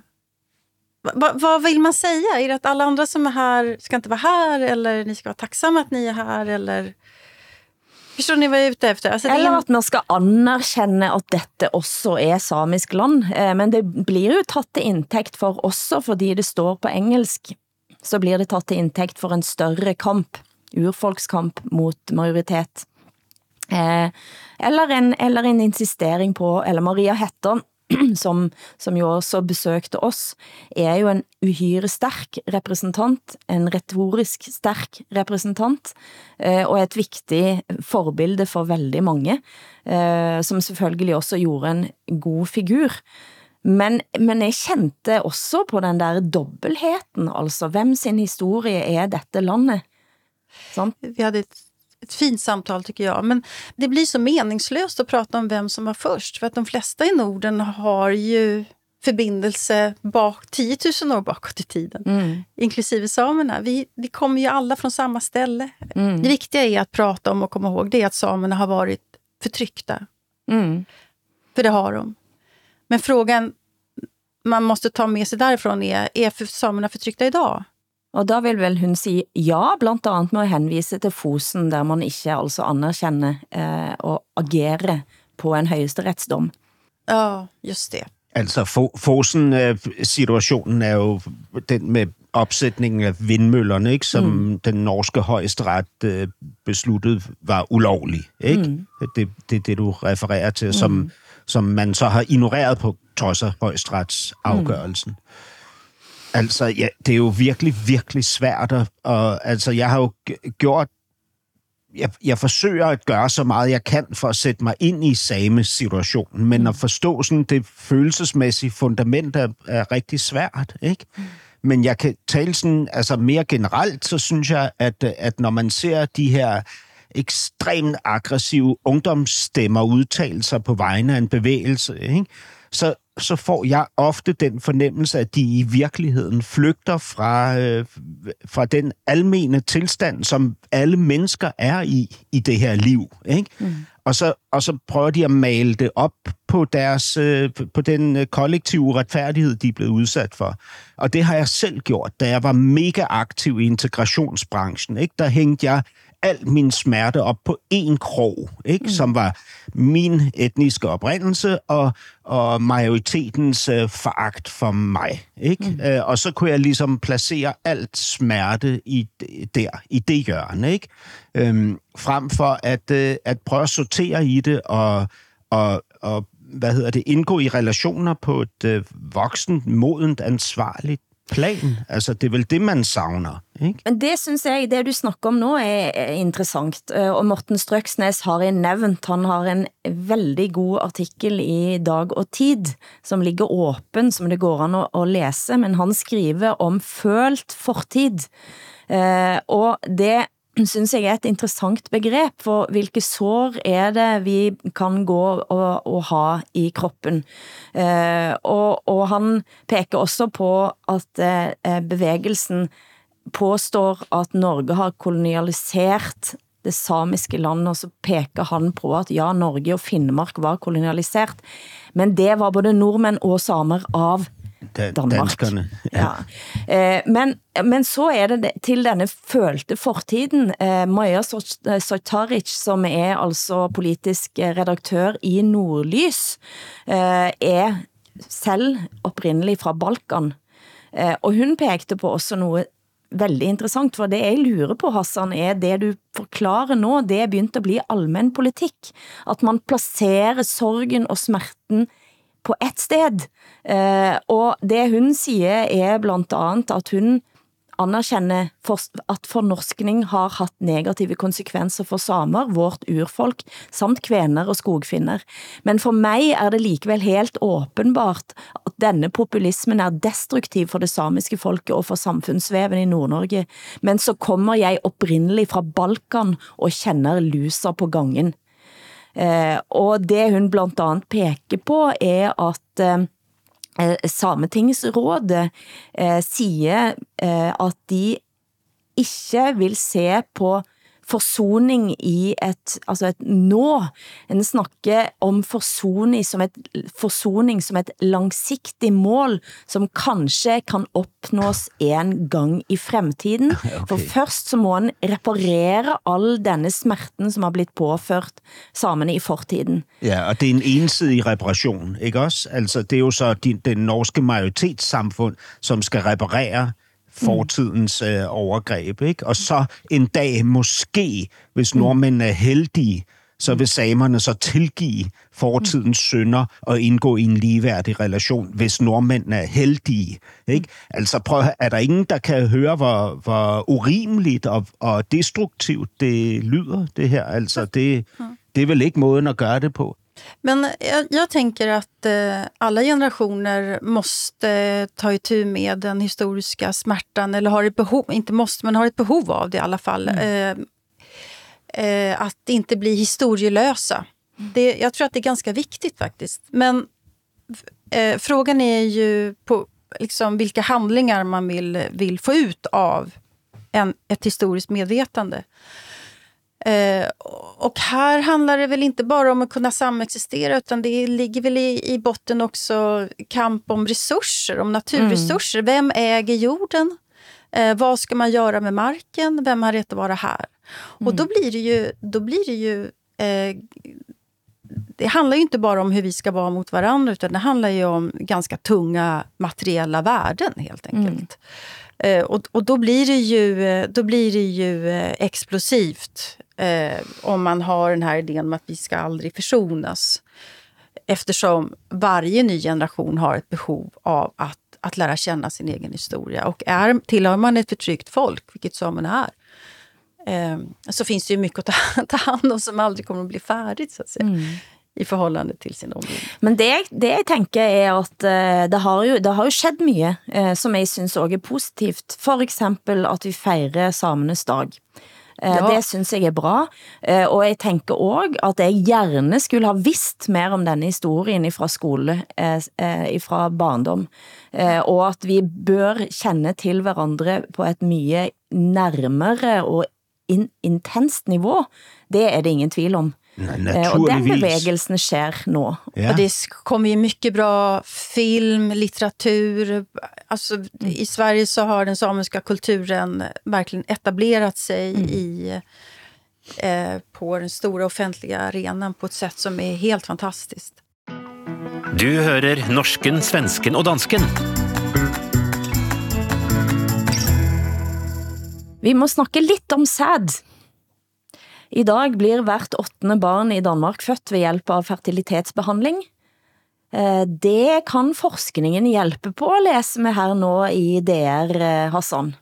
va, vad vill man säga? Är det att alla andra som är här ska inte vara här, eller ni ska vara tacksamma att ni är här, eller förstår ni vad jag är ute efter? Alltså, eller att man ska anerkänna att detta också är samisk land, men det blir ju tatt till intäkt för också, fordi det står på engelsk, så blir det tatt til inntekt for en større kamp, urfolkskamp mot majoritet. Eh, eller, en, eller en insistering på, eller Maria Hætta, som, som jo også besøkte oss, er jo en uhyre sterk representant, en retorisk sterk representant, eh, og et viktig forbilde for veldig mange, eh, som selvfølgelig også gjorde en god figur. Men, men jeg kjente også på den der dobbeltheten, altså hvem sin historie er dette landet? Sånn? Vi hade ett, ett fint samtal tycker jag, men det blir så meningslöst att prata om vem som var först, för att de flesta i Norden har ju förbindelse bak tio tusen år bakåt i tiden, mm. inklusive samerna. Vi, vi kommer ju alla från samma ställe. Mm. Det viktiga är att prata om och komma ihåg det är att samerna har varit förtryckta. Mm. För det har de. Men frågan man måste ta med sig därifrån är, är för samerna förtryckta idag? Og da vil vel hun si ja, blant annet med å henvise til Fosen, der man ikke altså anerkjenner eh, og agerer på en høyesterettsdom. Ja, just det. Altså, Fosen-situationen er jo den med opsætningen af vindmøllerne, ikke, som mm. den norske højesteret øh, besluttede var ulovlig. Ikke? Mm. Det er det, det, du refererer til, mm. som, som man så har ignoreret på trods af højesteretsafgørelsen. Mm. Altså, ja, det er jo virkelig, virkelig svært. At, og, altså, jeg har jo gjort... Jeg, jeg forsøger at gøre så meget, jeg kan for at sætte mig ind i sames situationen, men mm. at forstå sådan det følelsesmæssige fundament er, er rigtig svært, ikke? Mm. Men jeg kan tale sådan, altså mere generelt, så synes jeg, at, at når man ser de her ekstremt aggressive ungdomsstemmer udtale sig på vegne af en bevægelse, ikke? Så, så får jeg ofte den fornemmelse, at de i virkeligheden flygter fra, øh, fra den almene tilstand, som alle mennesker er i, i det her liv. Ikke? Mm. Og, så, og så prøver de at male det op på, deres, øh, på den kollektive retfærdighed, de er blevet udsat for. Og det har jeg selv gjort, da jeg var mega aktiv i integrationsbranchen. Ikke? Der hængte jeg al min smerte op på én krog, ikke? Mm. Som var min etniske oprindelse og, og majoritetens øh, foragt for mig. Ikke? Mm. Øh, og så kunne jeg ligesom placere alt smerte i, der, i det hjørne. Ikke? Øhm, frem for at, øh, at prøve at sortere i det og, og, og hvad hedder det, indgå i relationer på et øh, voksent, modent, ansvarligt plan. Altså, det er vel det, man savner, ikke? Men det synes jeg, det du snakker om nå, er interessant. Og Morten Strøksnes har en nevnt, han har en veldig god artikel i Dag og Tid, som ligger åpen, som det går an å, å lese, men han skriver om følt fortid. Eh, og det synes jeg er et interessant begrep, for hvilke sår er det vi kan gå og, og ha i kroppen. Eh, og, og han peker også på at eh, bevegelsen påstår at Norge har kolonialisert det samiske landet, og så peker han på at ja, Norge og Finnmark var kolonialisert, men det var både nordmenn og samer av Danmark. Danskerne. Ja. Ja. Eh, men, men så er det til denne følte fortiden. Eh, Maja Sotaric, som er altså politisk redaktør i Nordlys, eh, er selv opprinnelig fra Balkan. Eh, og hun pekte på også noe veldig interessant, for det jeg lurer på, Hassan, er det du forklarer nå, det er begynt å bli allmenn politikk. At man plasserer sorgen og smerten på ett sted. Eh, og det hun sier er blant annet at hun anerkjenner for, at fornorskning har hatt negative konsekvenser for samer, vårt urfolk, samt kvener og skogfinner. Men for meg er det likevel helt åpenbart at denne populismen er destruktiv for det samiske folket og for samfunnsveven i Nord-Norge. Men så kommer jeg opprinnelig fra Balkan og kjenner lusa på gangen. Eh, og det hun blant annet peker på er at eh, Sametingsrådet eh, sier eh, at de ikke vil se på forsoning i et, altså et nå. En snakker om forsoning som et, forsoning som et langsiktig mål, som kanskje kan oppnås en gang i fremtiden. Okay. For først så må en reparere all denne smerten som har blitt påført samene i fortiden. Ja, og det er en ensidig reparation, ikke også? Altså, det er jo så de, den norske majoritetssamfund, som skal reparere fortidens øh, overgreb, ikke? Og så en dag måske, hvis nordmænd er heldige, så vil samerne så tilgive fortidens synder og indgå i en ligeværdig relation, hvis nordmænd er heldige, ikke? Altså prøv, er der ingen, der kan høre, hvor, hvor urimeligt og, og destruktivt det lyder, det her? Altså, det, det er vel ikke måden at gøre det på. Men jag, jag tänker att eh, alla generationer måste ta itu med den historiska smärtan, eller har ett behov, inte måste, men har ett behov av det i alla fall. Mm. Eh, eh, att inte bli historielösa. Det, jag tror att det är ganska viktigt faktiskt. Men eh, frågan är ju på liksom, vilka handlingar man vill, vill få ut av en, ett historiskt medvetande. Eh, och här handlar det väl inte bara om att kunna samexistera, utan det ligger väl i, i botten också kamp om resurser, om naturresurser. Mm. Vem äger jorden? Eh, vad ska man göra med marken? Vem har rätt att vara här? Mm. Och då blir det ju, då blir det ju eh, det handlar ju inte bara om hur vi ska vara mot varandra, utan det handlar ju om ganska tunga materiella värden helt enkelt. Eh, och, och då blir det ju, då blir det ju eh, explosivt eh, om man har den här idén om att vi ska aldrig försonas. Eftersom varje ny generation har ett behov av att, att lära känna sin egen historia. Och är, tillhör man ett förtryckt folk, vilket samerna är, eh, så finns det ju mycket att ta, ta hand om som aldrig kommer att bli färdigt, så att säga. Mm. I förhållande til sin omgivning. Men det, det jeg tenker er at uh, det, har jo, det har jo skjedd mye uh, som jeg synes også er positivt. For eksempel at vi feirer samenes dag. Uh, ja. Det synes jeg er bra. Uh, og jeg tenker også at jeg gjerne skulle ha visst mer om denne historien fra skole, uh, uh, fra barndom. Uh, og at vi bør kjenne til hverandre på et mye nærmere og in intenst nivå. Det er det ingen tvil om. Naturligvis. Och den bevägelsen sker nu. Ja. Och det kommer ju mycket bra film, litteratur. Alltså, mm. I Sverige så har den samiska kulturen verkligen etablerat sig mm. i, eh, på den stora offentliga arenan på ett sätt som är helt fantastiskt. Du hører norsken, svensken og dansken. Vi må snakke litt om sæd. I dag blir hvert åttende barn i Danmark født ved hjelp av fertilitetsbehandling. Det kan forskningen hjelpe på, læser vi her nå i D R, Hassan.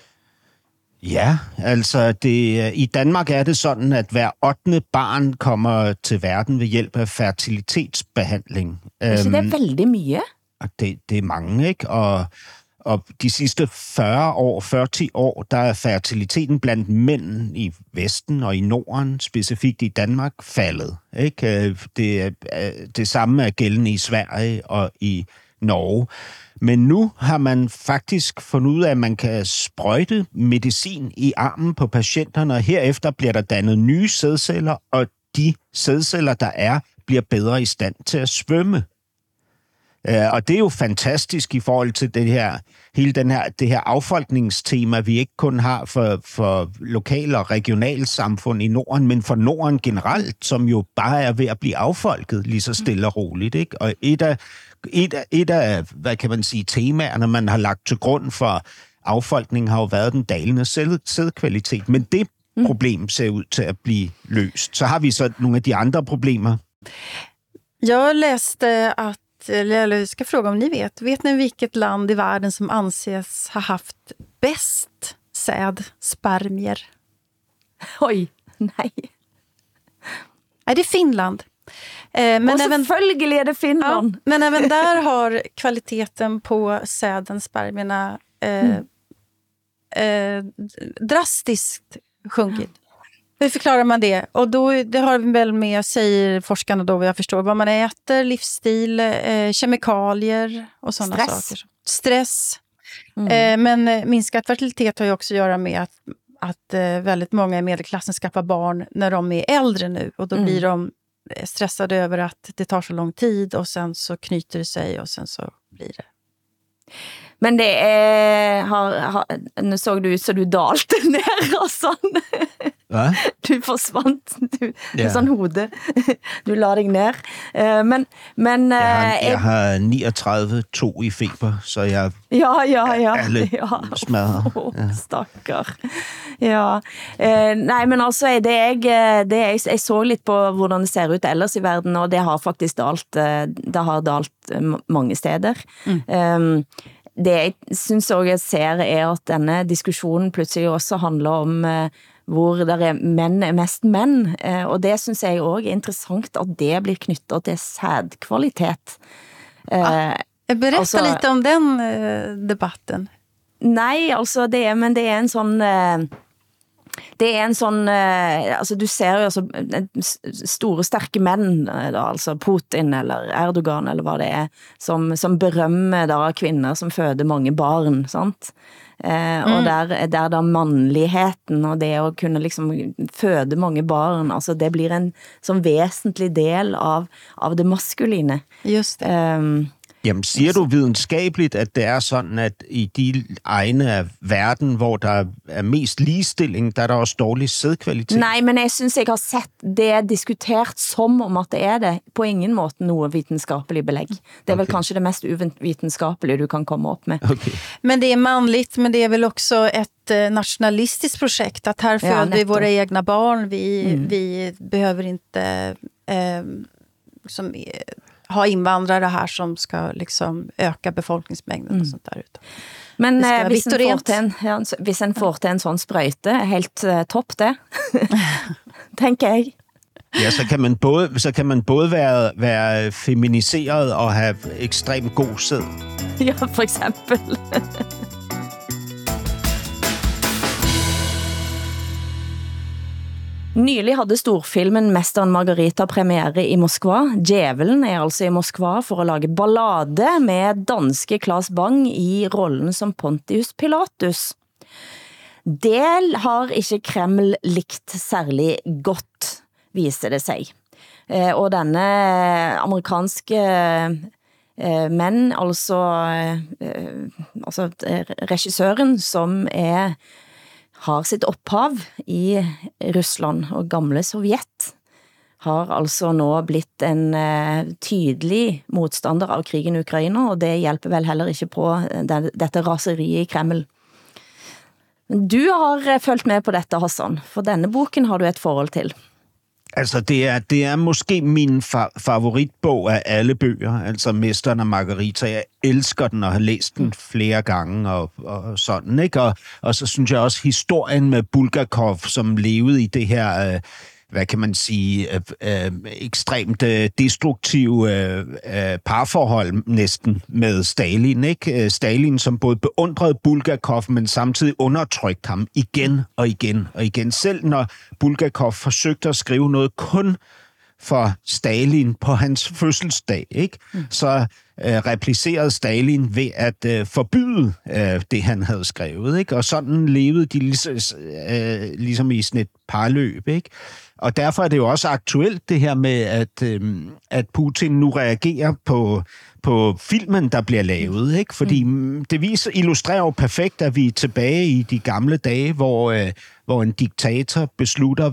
Ja, altså det, i Danmark er det sådan, at hver ottende barn kommer til verden ved hjælp af fertilitetsbehandling. Så det er veldig mye? Det, det er mange, ikke? Og Og de sidste fyrre år, fyrre år, der er fertiliteten blandt mænd i Vesten og i Norden, specifikt i Danmark, faldet. Ikke? Det, det samme er gældende i Sverige og i Norge. Men nu har man faktisk fundet ud af, at man kan sprøjte medicin i armen på patienterne, og herefter bliver der dannet nye sædceller, og de sædceller, der er, bliver bedre i stand til at svømme. Uh, og det er jo fantastisk i forhold til det her, hele den her, det her affolkningstema, vi ikke kun har for, for lokale og regionale samfund i Norden, men for Norden generelt, som jo bare er ved at blive affolket lige så stille og roligt. Ikke? Og et af, et, af, et af, hvad kan man sige, temaerne, man har lagt til grund for affolkning, har jo været den dalende sæd, sædkvalitet. Men det problem ser ud til at blive løst. Så har vi så nogle af de andre problemer. Jeg læste, at eller jag ska fråga om ni vet. Vet ni vilket land i världen som anses ha haft bäst säd, spermier? Oj, nej. Nej, det är Finland. Eh, men även selvfølgelig är det Finland. Ja, men även där har kvaliteten på säden, spermierna eh, mm. eh, drastiskt sjunkit. Hur förklarar man det? Och då det har vi väl med, säger forskarna då, vad jag förstår, vad man äter, livsstil, eh, kemikalier och sådana Stress. saker. Stress. Mm. Eh, men minskad fertilitet har ju också att göra med att, att eh, väldigt många i medelklassen skaffar barn när de är äldre nu. Och då mm. blir de stressade över att det tar så lång tid och sen så knyter det sig och sen så blir det. Men det är, har, har, nu såg du ut så du dalte ner och sånn. Hva? Du forsvant, du, ja. Sånn hode. Du la deg ner. Men, men jeg har, jeg, jeg har niogtredive komma to i feber, så jeg ja, ja, ja, er litt ja. smadret. Ja. Stakkar. Ja. Nei, men altså, det jeg, det jeg, jeg så litt på hvordan det ser ut ellers i verden, og det har faktisk dalt, det har dalt mange steder. Mm. Um, det jeg synes også jeg ser er at denne diskussionen plutselig også handler om uh, hvor der er menn er mest menn, uh, og det synes jeg også er interessant at det blir knyttet til sædkvalitet. Uh, ja, berätta altså, lite om den uh, debatten. Nei, altså det er, men det er en sånn... Uh, Det er en sånn, eh, altså du ser jo altså, store, sterke menn, da, altså Putin eller Erdogan eller hva det er, som, som berømmer da kvinner som føder mange barn, sant? Eh, mm. Og der, der da mannligheten og det å kunne liksom føde mange barn, altså det blir en sånn vesentlig del av, av det maskuline. Just det. Um, Jamen, siger du videnskabeligt, at det er sådan, at i de egne af verden, hvor der er mest ligestilling, der er der også dårlig sædkvalitet? Nej, men jeg synes, jeg har sett det diskutert som om at det er det. På ingen måde noget videnskabeligt belæg. Det er vel Okay. kanskje det mest uvidenskabelige du kan komme op med. Okay. Men det är manligt, men det är väl också ett eh, nationalistiskt projekt. Att här föder vi netto. våra egna barn. Vi, Mm. vi behöver inte eh, som, eh, ha invandrare här som ska liksom öka befolkningsmängden Mm. och sånt där. Utan. Men Det skal eh, være hvis, en vidt og får rent. til en, ja, hvis en får til en sånn sprøjte, er helt uh, topp det, tænker jeg. Ja, så kan man både, så kan man både være, være feminiseret og have ekstremt god sæd. Ja, for eksempel. Nylig hadde storfilmen Mesteren Margarita premiere i Moskva. Djævelen er altså i Moskva for at lage ballade med danske Claes Bang i rollen som Pontius Pilatus. Det har ikke Kreml likt særlig godt, viser det sig. Eh, og denne amerikanske eh, menn, altså, eh, altså eh, regissøren, som er har sitt ophav i Russland og gamle Sovjet, har altså nå blitt en uh, tydelig motstander av krigen i Ukraina, og det hjælper vel heller ikke på den, dette raseriet i Kreml. Du har uh, følt med på dette, Hassan, for denne boken har du et forhold til. Altså, det er, det er måske min fa- favoritbog af alle bøger, altså Mesteren og Margarita. Jeg elsker den og har læst den flere gange og, og sådan, ikke? Og, og så synes jeg også historien med Bulgakov, som levede i det her, øh, hvad kan man sige, øh, øh, ekstremt øh, destruktive øh, øh, parforhold næsten med Stalin, ikke? Stalin, som både beundrede Bulgakov, men samtidig undertrykte ham igen og igen og igen. Selv når Bulgakov forsøgte at skrive noget kun for Stalin på hans fødselsdag, ikke? Mm. Så øh, replicerede Stalin ved at øh, forbyde øh, det, han havde skrevet, ikke? Og sådan levede de ligesom, øh, ligesom i sådan et parløb, ikke? Og derfor er det jo også aktuelt det her med, at, øh, at Putin nu reagerer på, på filmen, der bliver lavet, ikke? Fordi mm. det viser, illustrerer jo perfekt, at vi er tilbage i de gamle dage, hvor, øh, hvor en diktator beslutter,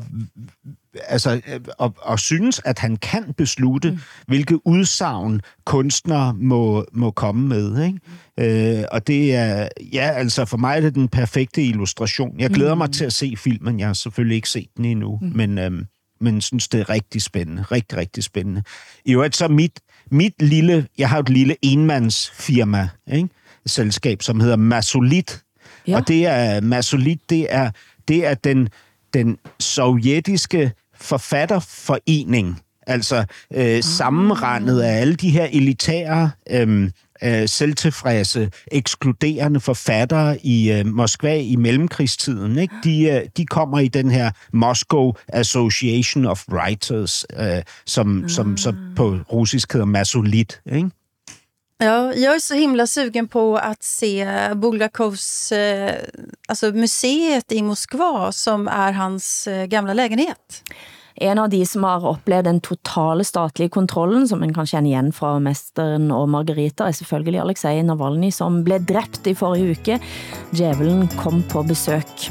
altså, og, og synes, at han kan beslutte, mm. hvilke udsagn kunstnere må, må komme med, ikke? Øh, og det er, ja, altså for mig er det den perfekte illustration. Jeg glæder mm. mig til at se filmen. Jeg har selvfølgelig ikke set den endnu, mm. men, øhm, men synes, det er rigtig spændende. Rigtig, rigtig spændende. I øvrigt så mit, mit lille, jeg har et lille enmandsfirma, ikke? Et selskab, som hedder Masolit. Ja. Og det er, Masolit, det er, det er den, den sovjetiske forfatterforening, altså øh, sammenrendet af alle de her elitære, øh, øh, selvtilfredse, ekskluderende forfattere i øh, Moskva i mellemkrigstiden, ikke? De, øh, de kommer i den her Moscow Association of Writers, øh, som, som så på russisk hedder Masolit, ikke? Ja, jag är så himla sugen på att se Bulgakovs, eh, alltså museet i Moskva som är hans eh, gamla lägenhet. En av de som har opplevd den totale statlige kontrollen, som man kan kjenne igen fra Mesteren og Margarita, er selvfølgelig Alexei Navalny, som blev dræbt i forrige uke. Djævelen kom på besøk.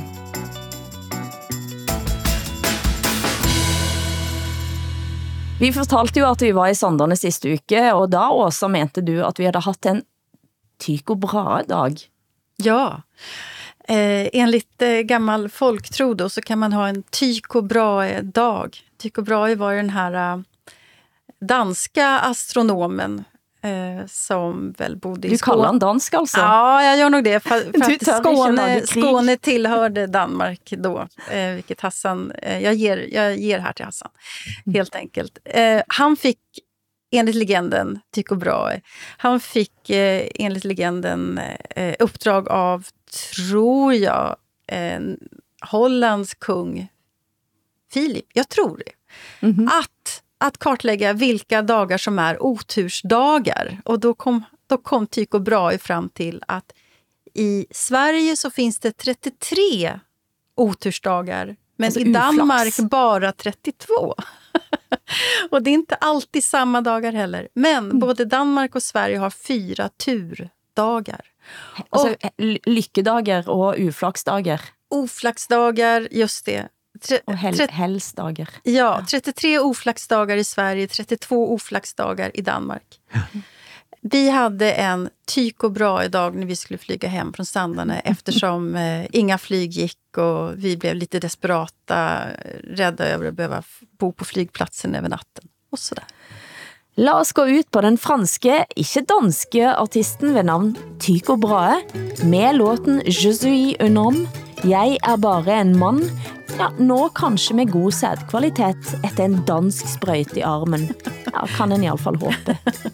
Vi fortalte jo at vi var i Sandane sidste uke, og da også mente du at vi hadde hatt en Tycho Brahe-dag. Ja, eh, enligt eh, gammal folktro då, så kan man ha en Tycho Brahe-dag. Tycho Brahe var den här eh, danska astronomen eh, som väl bodde i Du Skåne. kallar han dansk alltså? Ja, jag gör nog det. För, för Du att tar Skåne, inte krig. Skåne tillhörde Danmark då. Eh, vilket Hassan, eh, jag, ger, jag ger här till Hassan. Helt enkelt. Eh, han fick, enligt legenden, Tycho Brahe, han fick eh, enligt legenden eh, uppdrag av, tror jag, eh, Hollands kung Filip. Jag tror det. Mm-hmm. Att att kartlägga vilka dagar som är otursdagar. Och då kom, då kom Tycho Brahe fram till att i Sverige så finns det trettiotre otursdagar. Men alltså i Danmark uflax. Bara trettiotvå. Och det är inte alltid samma dagar heller. Men mm. både Danmark och Sverige har fyra turdagar. Altså lykkedager og uflaksdager. Oflaksdagar, just det. Tre, och hel, tre, helsdagar. Ja, trettiotre oflaksdagar i Sverige, trettiotvå oflaksdagar i Danmark. Mm. Vi hade en tyk och bra idag när vi skulle flyga hem från Sandane eftersom eh, inga flyg gick och vi blev lite desperata, rädda över att behöva bo på flygplatsen över natten och sådär. La oss gå ut på den franske, ikke danske artisten ved navn Tycho Brahe med låten Je suis un homme, jeg er bare en mann. Ja, nå kanskje med god sædkvalitet etter en dansk sprøyt i armen. Ja, kan en i alle fall håpe.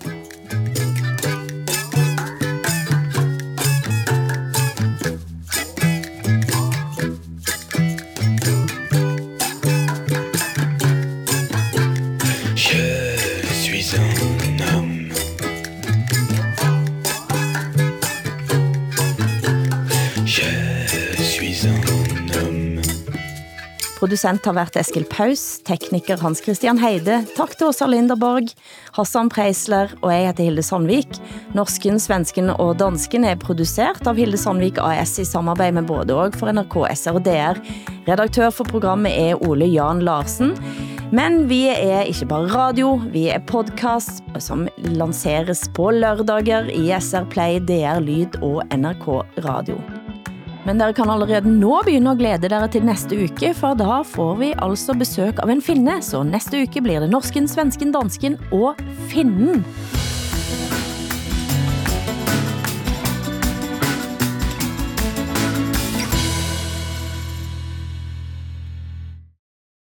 Producent har vært Eskil Paus, tekniker Hans Christian Heide, takk til Åsa Linderborg, Hassan Preisler og jeg heter Hilde Sandvik. Norsken, svensken og dansken er produsert av Hilde Sandvik A S i samarbeid med både og for N R K, S R og D R. Redaktør for programmet er Ole Jan Larsen. Men vi er ikke bare radio, vi er podcast som lanseres på lørdager i S R Play, D R Lyd og N R K Radio. Men dere kan allerede nå begynne å glede dere til neste uke, for da får vi altså besøk av en finne, så neste uke blir det norsken, svensken, dansken og finnen.